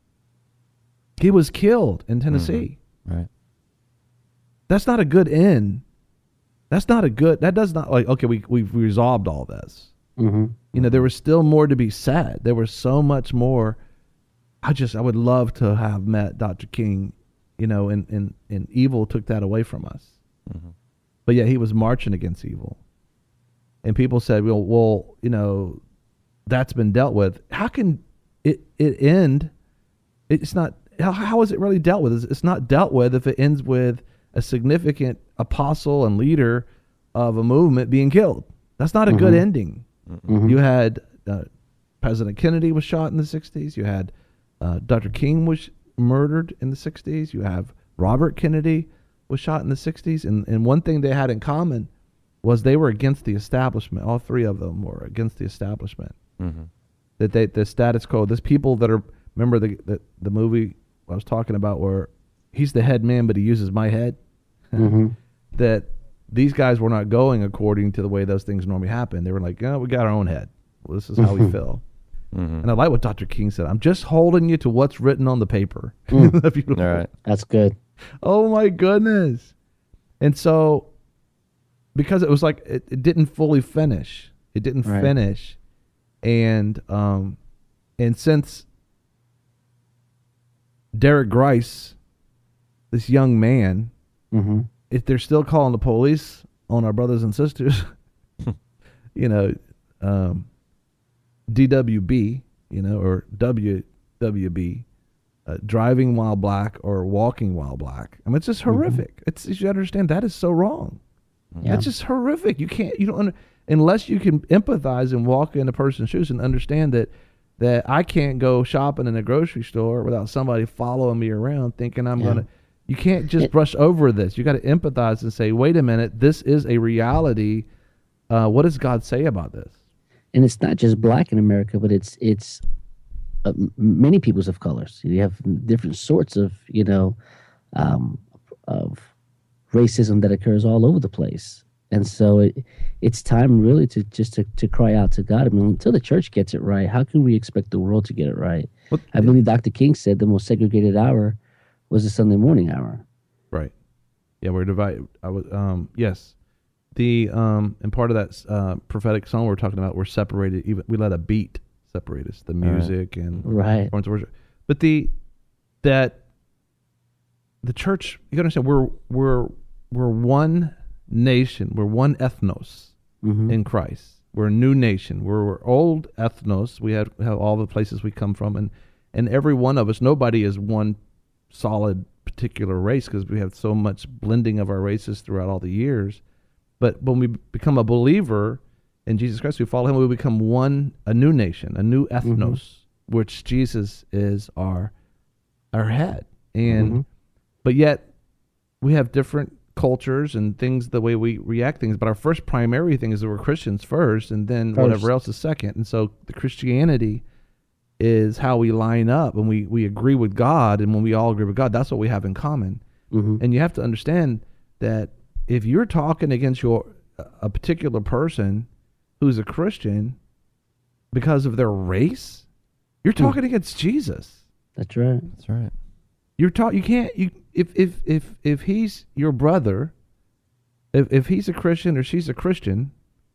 Speaker 1: He was killed in Tennessee.
Speaker 3: Right.
Speaker 1: That's not a good end. That's not a good, that does not, like, okay, we, we've resolved all this.
Speaker 2: Mm-hmm.
Speaker 1: You know, there was still more to be said. There was so much more. I just, I would love to have met Doctor King, you know, and, and, and evil took that away from us.
Speaker 3: Mm-hmm.
Speaker 1: but yet he was marching against evil. And people said, well, well, you know, that's been dealt with. How can it, it end? It's not, how, how is it really dealt with? It's, it's not dealt with if it ends with a significant apostle and leader of a movement being killed. That's not a mm-hmm. good ending. Mm-hmm. You had uh, President Kennedy was shot in the sixties. You had uh, Doctor King was murdered in the sixties. You have Robert Kennedy was shot in the sixties. And, and one thing they had in common was they were against the establishment. All three of them were against the establishment. Mm-hmm. That they, the status quo, there's people that are, remember the, the, the movie I was talking about where he's the head man, but he uses my head? Mm-hmm. That these guys were not going according to the way those things normally happen. They were like, yeah, we got our own head. Well, this is how we feel. Mm-hmm. And I like what Doctor King said. I'm just holding you to what's written on the paper.
Speaker 2: Mm. All right. That's good.
Speaker 1: Oh, my goodness. And so, because it was like, it, it didn't fully finish. It didn't right. finish. And, um, and since Derek Grice, this young man, mm-hmm. if they're still calling the police on our brothers and sisters, you know, um, D W B, you know, or W W B, uh, driving while black or walking while black. I mean, it's just horrific. Mm-hmm. It's, you should understand that is so wrong. Yeah. That's just horrific. You can't, you don't, under, unless you can empathize and walk in a person's shoes and understand that, that I can't go shopping in a grocery store without somebody following me around thinking I'm yeah. going to, you can't just it, brush over this. You got to empathize and say, wait a minute, this is a reality. Uh, what does God say about this?
Speaker 2: And it's not just black in America, but it's it's uh, many peoples of colors. You have different sorts of, you know, um, of racism that occurs all over the place. And so it, it's time really to just to, to cry out to God. I mean, until the church gets it right, how can we expect the world to get it right? What, I believe Doctor King said the most segregated hour was the Sunday morning hour.
Speaker 1: Right. Yeah, we're divided. I was, um, yes. The um, and part of that uh, prophetic song we're talking about, we're separated. Even we let a beat separate us, the music right. and
Speaker 2: right.
Speaker 1: worship. But the that the church, you gotta understand, we're we're we're one nation, we're one ethnos mm-hmm. in Christ. We're a new nation. We're, we're old ethnos. We have have all the places we come from, and and every one of us, nobody is one solid particular race because we have so much blending of our races throughout all the years. But when we become a believer in Jesus Christ, we follow him, we become one, a new nation, a new ethnos, mm-hmm. which Jesus is our our head. And mm-hmm. but yet we have different cultures and things, the way we react things. But our first primary thing is that we're Christians first, and then first. Whatever else is second. And so the Christianity is how we line up, and we, we agree with God. And when we all agree with God, that's what we have in common. Mm-hmm. And you have to understand that if you're talking against your a particular person who's a Christian because of their race, you're talking mm. against Jesus.
Speaker 2: That's right.
Speaker 3: That's right.
Speaker 1: You're talk. You can't. You if if if if he's your brother, if if he's a Christian or she's a Christian,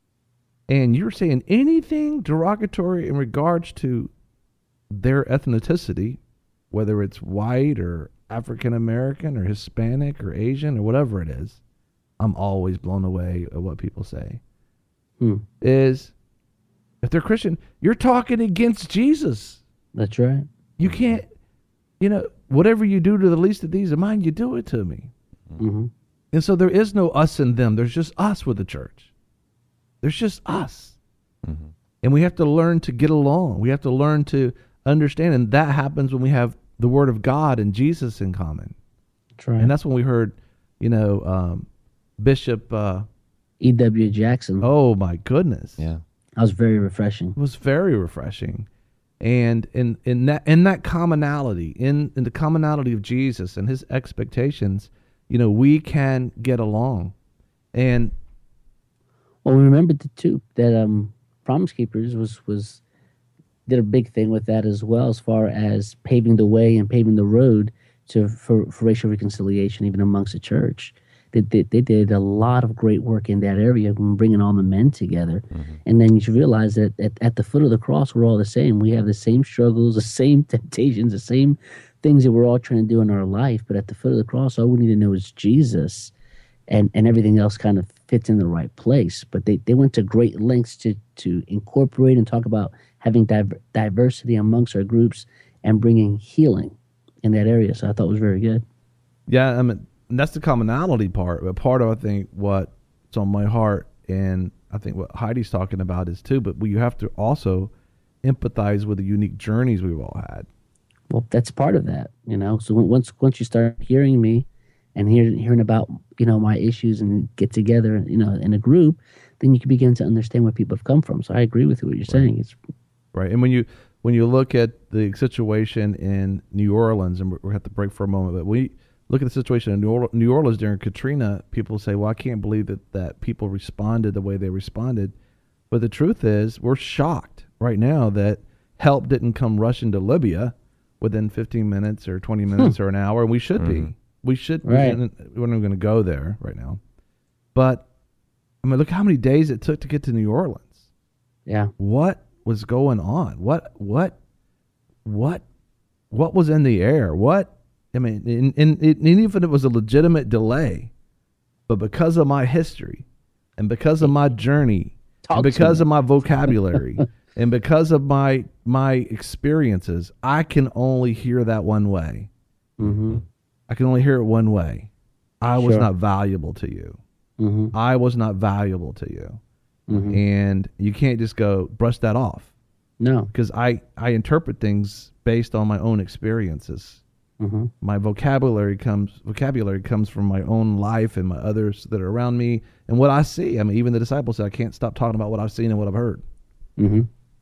Speaker 1: and you're saying anything derogatory in regards to their ethnicity, whether it's white or African American or Hispanic or Asian or whatever it is, I'm always blown away at what people say. Hmm. Is if they're Christian, you're talking against Jesus.
Speaker 2: That's right.
Speaker 1: You can't, you know, whatever you do to the least of these of mine, you do it to me. Mm-hmm. And so there is no us and them. There's just us with the church. There's just us. Mm-hmm. And we have to learn to get along. We have to learn to understand. And that happens when we have the Word of God and Jesus in common.
Speaker 2: That's right.
Speaker 1: And that's when we heard, you know, um, Bishop uh,
Speaker 2: E W Jackson.
Speaker 1: Oh my goodness!
Speaker 3: Yeah,
Speaker 2: that was very refreshing.
Speaker 1: It was very refreshing, and in in that in that commonality, in in the commonality of Jesus and his expectations, you know, we can get along. And
Speaker 2: well, we remember the too that um, Promise Keepers was was did a big thing with that as well, as far as paving the way and paving the road to for, for racial reconciliation, even amongst the church. They, they, they did a lot of great work in that area, bringing all the men together. Mm-hmm. And then you realize that at, at the foot of the cross, we're all the same. We have the same struggles, the same temptations, the same things that we're all trying to do in our life. But at the foot of the cross, all we need to know is Jesus. and and everything else kind of fits in the right place. But they, they went to great lengths to to incorporate and talk about having diver- diversity amongst our groups and bringing healing in that area. So I thought it was very good.
Speaker 1: Yeah, I mean, that's the commonality part. But part of, I think, what's on my heart, and I think what Heidi's talking about is too, but you have to also empathize with the unique journeys we've all had.
Speaker 2: Well, that's part of that, you know. So when, once once you start hearing me and hear, hearing about, you know, my issues and get together, you know, in a group, then you can begin to understand where people have come from. So I agree with what you're
Speaker 1: Right.
Speaker 2: saying. It's
Speaker 1: Right. And when you when you look at the situation in New Orleans, and we have to break for a moment, but we look at the situation in New Orleans, New Orleans during Katrina, people say, well, I can't believe that, that people responded the way they responded. But the truth is, we're shocked right now that help didn't come rushing to Libya within fifteen minutes or twenty minutes or an hour, and we should
Speaker 3: Mhm.
Speaker 1: be. We should
Speaker 2: Right.
Speaker 1: be. We're not going to go there right now. But, I mean, look how many days it took to get to New Orleans.
Speaker 2: yeah.
Speaker 1: What was going on? What, what, what, what was in the air? What, I mean, and, and, and even if it was a legitimate delay, but because of my history and because of my journey
Speaker 2: Talk
Speaker 1: and
Speaker 2: to
Speaker 1: because
Speaker 2: me.
Speaker 1: of my vocabulary and because of my, my experiences, I can only hear that one way.
Speaker 2: Mm-hmm.
Speaker 1: I can only hear it one way. I was
Speaker 2: Sure.
Speaker 1: not valuable to you.
Speaker 2: Mm-hmm.
Speaker 1: I was not valuable to you.
Speaker 2: Mm-hmm.
Speaker 1: And you can't just go brush that off.
Speaker 2: No.
Speaker 1: Because I, I interpret things based on my own experiences.
Speaker 2: Mm-hmm.
Speaker 1: My vocabulary comes vocabulary comes from my own life and my others that are around me and what I see. I mean, even the disciples said, I can't stop talking about what I've seen and what I've heard.
Speaker 2: Mm-hmm.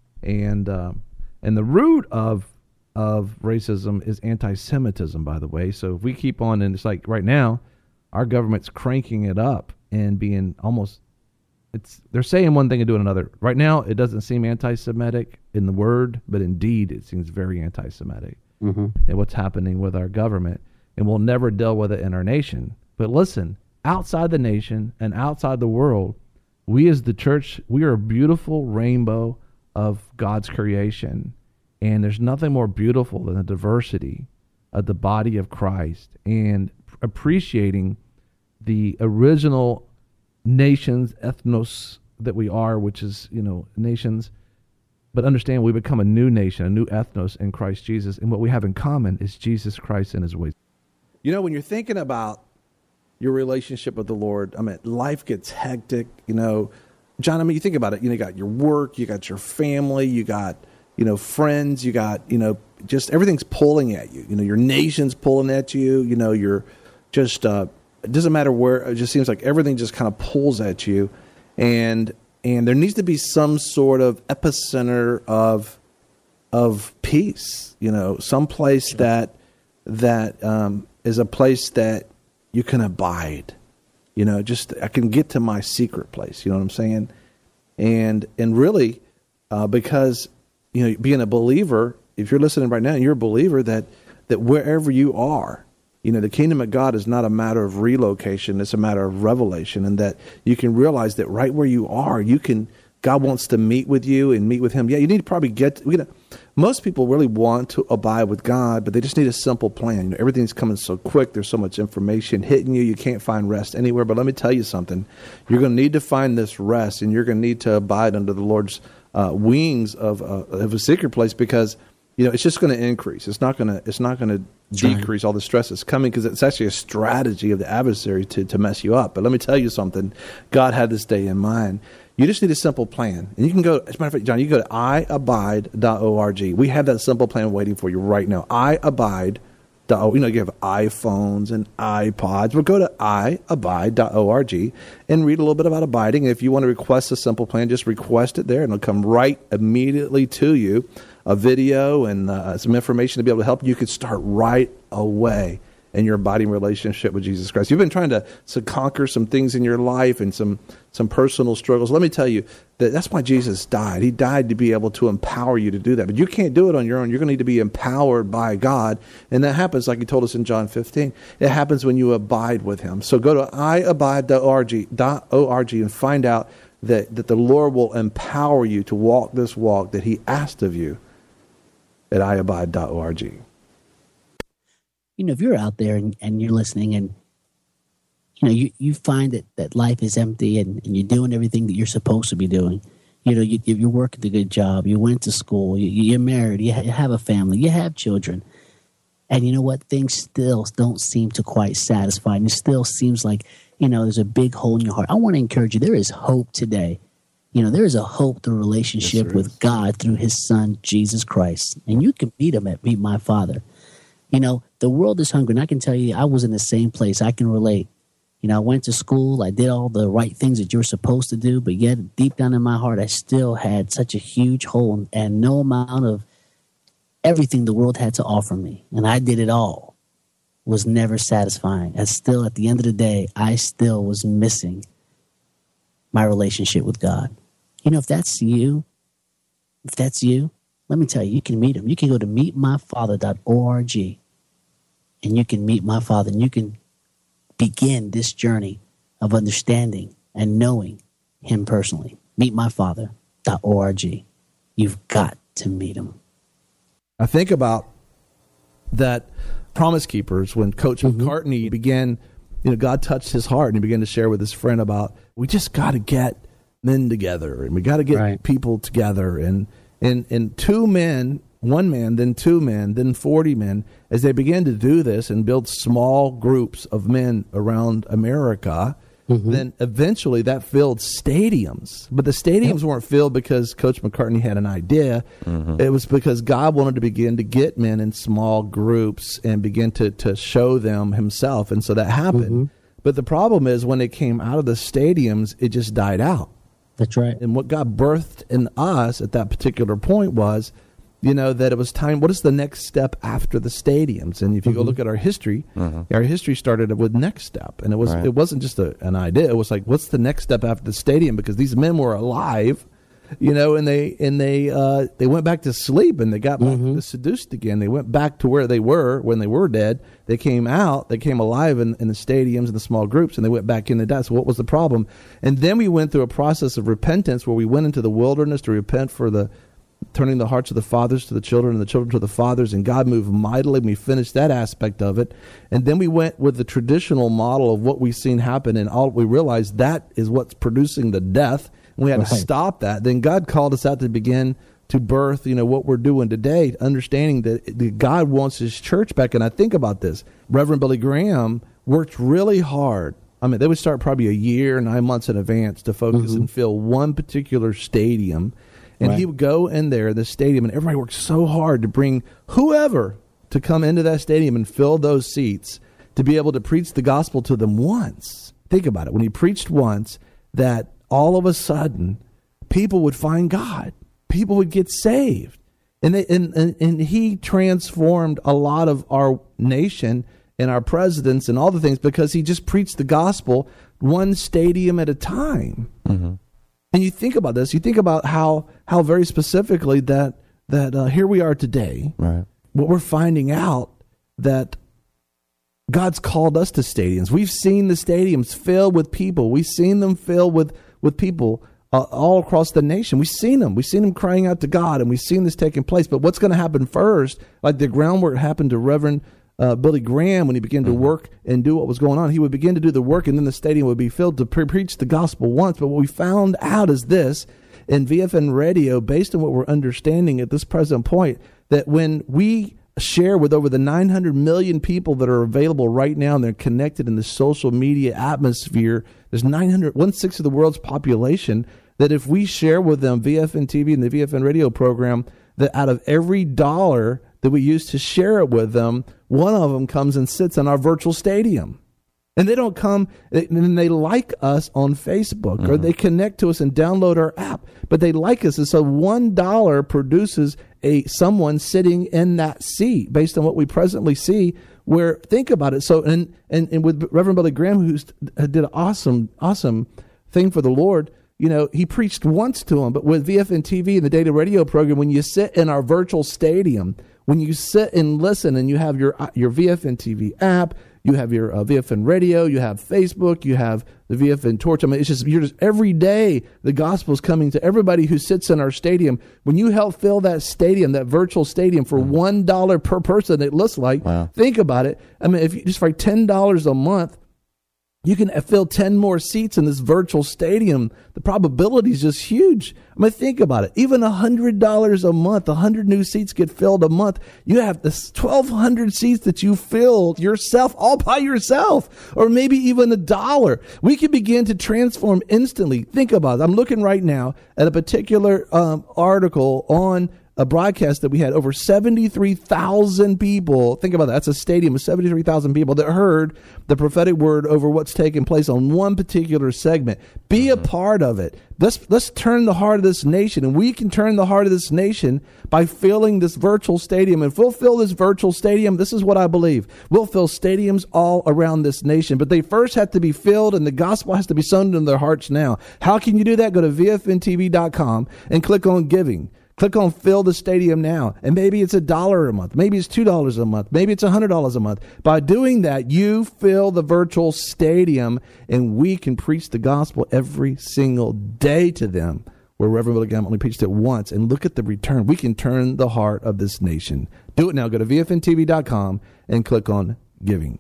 Speaker 1: And uh, and the root of of racism is anti-Semitism, by the way. So if we keep on, and it's like right now, our government's cranking it up and being almost, it's they're saying one thing and doing another. Right now, it doesn't seem anti-Semitic in the word, but indeed, it seems very anti-Semitic.
Speaker 2: Mm-hmm.
Speaker 1: And what's happening with our government, and we'll never deal with it in our nation. But listen, outside the nation and outside the world, we as the church, we are a beautiful rainbow of God's creation. And there's nothing more beautiful than the diversity of the body of Christ and appreciating the original nations, ethnos that we are, which is, you know, nations. But understand we become a new nation, a new ethnos in Christ Jesus. And what we have in common is Jesus Christ and his ways. You know, when you're thinking about your relationship with the Lord, I mean, life gets hectic. You know, John, I mean, you think about it. You know, you got your work, you got your family, you got, you know, friends, you got, you know, just everything's pulling at you. You know, your nation's pulling at you. You know, you're just, uh, it doesn't matter where, it just seems like everything just kind of pulls at you. And And there needs to be some sort of epicenter of of peace, you know, some place sure. that that um, is a place that you can abide. You know, just I can get to my secret place. You know what I'm saying? And and really, uh, because you know, being a believer, if you're listening right now and you're a believer, that that wherever you are, you know, the kingdom of God is not a matter of relocation. It's a matter of revelation, and that you can realize that right where you are, you can, God wants to meet with you and meet with him. Yeah, you need to probably get, you know, most people really want to abide with God, but they just need a simple plan. You know, everything's coming so quick. There's so much information hitting you. You can't find rest anywhere. But let me tell you something. You're going to need to find this rest, and you're going to need to abide under the Lord's uh, wings of, uh, of a secret place, because you know, it's just going to increase. It's not going to. It's not going to decrease all the stress that's coming, because it's actually a strategy of the adversary to to mess you up. But let me tell you something. God had this day in mind. You just need a simple plan, and you can go. As a matter of fact, John, you go to i abide dot org. We have that simple plan waiting for you right now. i abide dot org. You know, you have iPhones and iPods. But go to i abide dot org and read a little bit about abiding. If you want to request a simple plan, just request it there, and it'll come right immediately to you. A video and uh, some information to be able to help you. You could start right away in your abiding relationship with Jesus Christ. You've been trying to, to conquer some things in your life and some some personal struggles. Let me tell you that that's why Jesus died. He died to be able to empower you to do that. But you can't do it on your own. You're going to need to be empowered by God. And that happens, like he told us in John fifteen. It happens when you abide with him. So go to i abide dot org and find out that, that the Lord will empower you to walk this walk that he asked of you at i abide dot org.
Speaker 2: You know, if you're out there and, and you're listening and you know, you, you find that, that life is empty and, and you're doing everything that you're supposed to be doing. You know, you, you're working a good job. You went to school. You, you're married. You, ha- you have a family. You have children. And you know what? Things still don't seem to quite satisfy. And it still seems like, you know, there's a big hole in your heart. I want to encourage you. There is hope today. You know, there is a hope through relationship
Speaker 1: yes,
Speaker 2: with
Speaker 1: is.
Speaker 2: God through his son, Jesus Christ. And you can meet him at Meet My Father. You know, the world is hungry. And I can tell you, I was in the same place. I can relate. You know, I went to school. I did all the right things that you're supposed to do. But yet, deep down in my heart, I still had such a huge hole and no amount of everything the world had to offer me. And I did it all. Was never satisfying. And still, at the end of the day, I still was missing my relationship with God. You know, if that's you, if that's you, let me tell you, you can meet him. You can go to meet my father dot org and you can meet my Father, and you can begin this journey of understanding and knowing him personally. meet my father dot org. You've got to meet him.
Speaker 1: I think about that Promise Keepers when Coach mm-hmm. McCartney began, you know, God touched his heart and he began to share with his friend about, we just got to get men together and we got to get right. people together. And, and, and two men, one man, then two men, then forty men, as they began to do this and build small groups of men around America, mm-hmm. then eventually that filled stadiums. But the stadiums yep. weren't filled because Coach McCartney had an idea. Mm-hmm. It was because God wanted to begin to get men in small groups and begin to, to show them himself. And so that happened. Mm-hmm. But the problem is when it came out of the stadiums, it just died out.
Speaker 2: That's right.
Speaker 1: And what God birthed in us at that particular point was, you know, that it was time. What is the next step after the stadiums? And if you mm-hmm. go look at our history, mm-hmm. our history started with Next Step, and it was right. it wasn't just a, an idea. It was like, what's the next step after the stadium? Because these men were alive, you know, and they and they uh, they went back to sleep, and they got back mm-hmm. seduced again. They went back to where they were when they were dead. They came out, they came alive in, in the stadiums and the small groups, and they went back into that. So what was the problem? And then we went through a process of repentance where we went into the wilderness to repent for the turning the hearts of the fathers to the children and the children to the fathers, and God moved mightily. We finished that aspect of it. And then we went with the traditional model of what we've seen happen, and all we realized that is what's producing the death, and we had right. to stop that. Then God called us out to begin to birth, you know, what we're doing today, understanding that, that God wants his church back. And I think about this. Reverend Billy Graham worked really hard. I mean, they would start probably a year, nine months in advance to focus mm-hmm. and fill one particular stadium. And right. he would go in there, the stadium, and everybody worked so hard to bring whoever to come into that stadium and fill those seats to be able to preach the gospel to them once. Think about it. When he preached once, that all of a sudden people would find God. People would get saved. And, they, and, and, and he transformed a lot of our nation and our presidents and all the things because he just preached the gospel one stadium at a time. Mm-hmm. And you think about this, you think about how how very specifically that that uh, here we are today.
Speaker 3: Right.
Speaker 1: What we're finding out that God's called us to stadiums. We've seen the stadiums filled with people. We've seen them filled with with people uh, all across the nation. We've seen them. We've seen them crying out to God, and we've seen this taking place. But what's going to happen first? Like the groundwork happened to Reverend Uh, Billy Graham, when he began to mm-hmm. work and do what was going on, he would begin to do the work, and then the stadium would be filled to pre- preach the gospel once. But what we found out is this, in V F N radio, based on what we're understanding at this present point, that when we share with over the nine hundred million people that are available right now, and they're connected in the social media atmosphere, there's nine hundred, one-sixth of the world's population, that if we share with them V F N T V and the V F N radio program, that out of every dollar that we use to share it with them, one of them comes and sits in our virtual stadium. And they don't come, and they like us on Facebook, mm-hmm. or they connect to us and download our app, but they like us. And so one dollar produces a someone sitting in that seat based on what we presently see, where, think about it. So, and, and, and with Reverend Billy Graham, who did an awesome, awesome thing for the Lord, you know, he preached once to them, but with V F N T V and the data radio program, when you sit in our virtual stadium, when you sit and listen and you have your your V F N T V app, you have your uh, V F N radio, you have Facebook, you have the V F N Torch. I mean, it's just, you're just every day the gospel is coming to everybody who sits in our stadium. When you help fill that stadium, that virtual stadium, for mm-hmm. one dollar per person, it looks like. Wow. Think about it. I mean, if you just for ten dollars a month, You can fill ten more seats in this virtual stadium. The probability is just huge. I mean, think about it. Even one hundred dollars a month, one hundred new seats get filled a month. You have this twelve hundred seats that you filled yourself, all by yourself, or maybe even a dollar. We can begin to transform instantly. Think about it. I'm looking right now at a particular um, article on a broadcast that we had over seventy-three thousand people. Think about that. That's a stadium of seventy-three thousand people that heard the prophetic word over what's taking place on one particular segment. Be a part of it. Let's, let's turn the heart of this nation, and we can turn the heart of this nation by filling this virtual stadium. And if we'll fill this virtual stadium, this is what I believe. We'll fill stadiums all around this nation, but they first have to be filled, and the gospel has to be sown into their hearts now. How can you do that? Go to V F N T V dot com and click on giving. Click on fill the stadium now. And maybe it's a dollar a month. Maybe it's two dollars a month. Maybe it's one hundred dollars a month. By doing that, you fill the virtual stadium, and we can preach the gospel every single day to them, where Reverend Willie Graham only preached it once. And look at the return. We can turn the heart of this nation. Do it now. Go to V F N T V dot com and click on giving.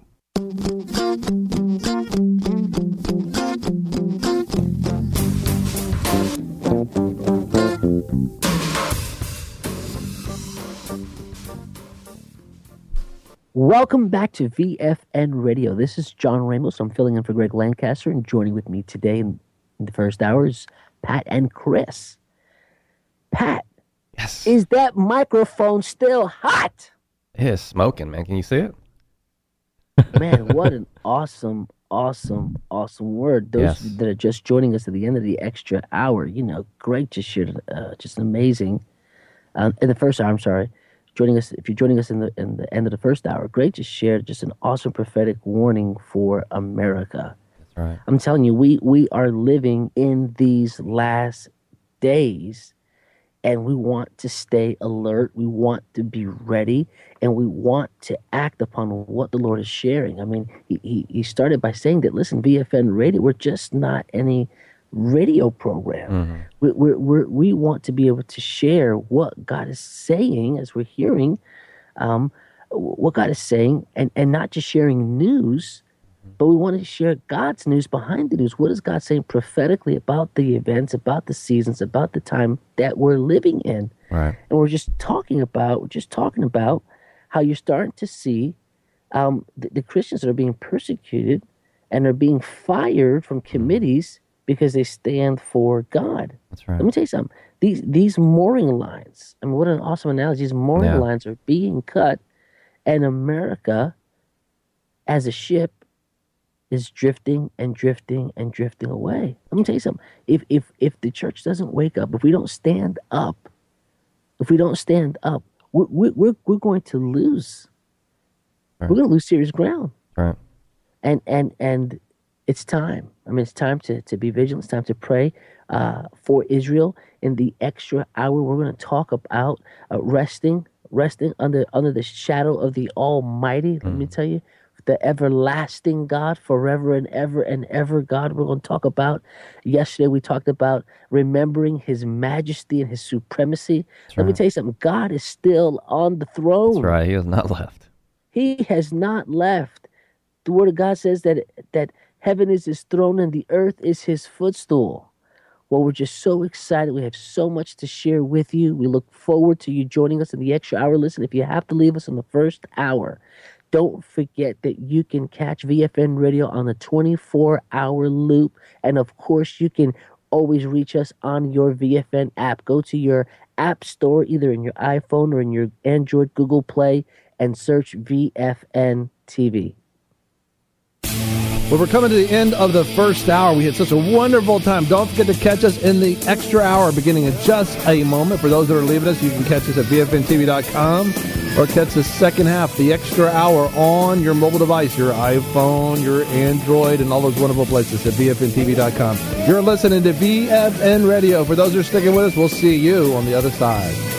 Speaker 2: Welcome back to V F N Radio. This is John Ramos. I'm filling in for Greg Lancaster, and joining with me today in, in the first hour is Pat and Chris. Pat,
Speaker 3: Yes.
Speaker 2: is that microphone still hot?
Speaker 3: It is smoking, man. Can you see it?
Speaker 2: Man, what an awesome, awesome, awesome word. Those
Speaker 3: Yes.
Speaker 2: that are just joining us at the end of the extra hour, you know, Greg just shared uh, just amazing. Um, in the first hour, I'm sorry. Joining us, if you're joining us in the in the end of the first hour, Greg just shared just an awesome prophetic warning for America.
Speaker 3: That's right.
Speaker 2: I'm telling you, we we are living in these last days, and we want to stay alert. We want to be ready, and we want to act upon what the Lord is sharing. I mean, he he, he started by saying that, listen, V F N Radio, we're just not any radio program.
Speaker 3: Mm-hmm.
Speaker 2: We we're, we're, we want to be able to share what God is saying as we're hearing, um, what God is saying, and, and not just sharing news, but we want to share God's news behind the news. What is God saying prophetically about the events, about the seasons, about the time that we're living in?
Speaker 3: Right.
Speaker 2: And we're just talking about, we're just talking about how you're starting to see um, the, the Christians that are being persecuted and are being fired from committees because they stand for God.
Speaker 3: That's right.
Speaker 2: Let me tell you something. These these mooring lines, I mean, what an awesome analogy. These mooring
Speaker 3: Yeah.
Speaker 2: lines are being cut, and America, as a ship, is drifting and drifting and drifting away. Let me tell you something. If if if the church doesn't wake up, if we don't stand up, if we don't stand up, we, we, we're we're going to lose.
Speaker 3: Right.
Speaker 2: We're going to lose serious ground.
Speaker 3: Right.
Speaker 2: And and and it's time. I mean, it's time to, to be vigilant. It's time to pray uh, for Israel. In the extra hour, we're going to talk about uh, resting, resting under under the shadow of the Almighty. Let
Speaker 3: Mm.
Speaker 2: me tell you, the everlasting God, forever and ever and ever God. We're going to talk about. Yesterday, we talked about remembering His majesty and His supremacy.
Speaker 3: That's
Speaker 2: Let me
Speaker 3: right.
Speaker 2: tell you something. God is still on the throne.
Speaker 3: That's right. He has not left.
Speaker 2: He has not left. The Word of God says that that heaven is His throne and the earth is His footstool. Well, we're just so excited. We have so much to share with you. We look forward to you joining us in the extra hour. Listen, if you have to leave us in the first hour, don't forget that you can catch V F N Radio on the twenty-four hour loop. And of course, you can always reach us on your V F N app. Go to your app store, either in your iPhone or in your Android Google Play, and search V F N T V.
Speaker 1: Well, we're coming to the end of the first hour. We had such a wonderful time. Don't forget to catch us in the extra hour beginning in just a moment. For those that are leaving us, you can catch us at V F N T V dot com or catch the second half, the extra hour, on your mobile device, your iPhone, your Android, and all those wonderful places at V F N T V dot com. You're listening to V F N Radio. For those who are sticking with us, we'll see you on the other side.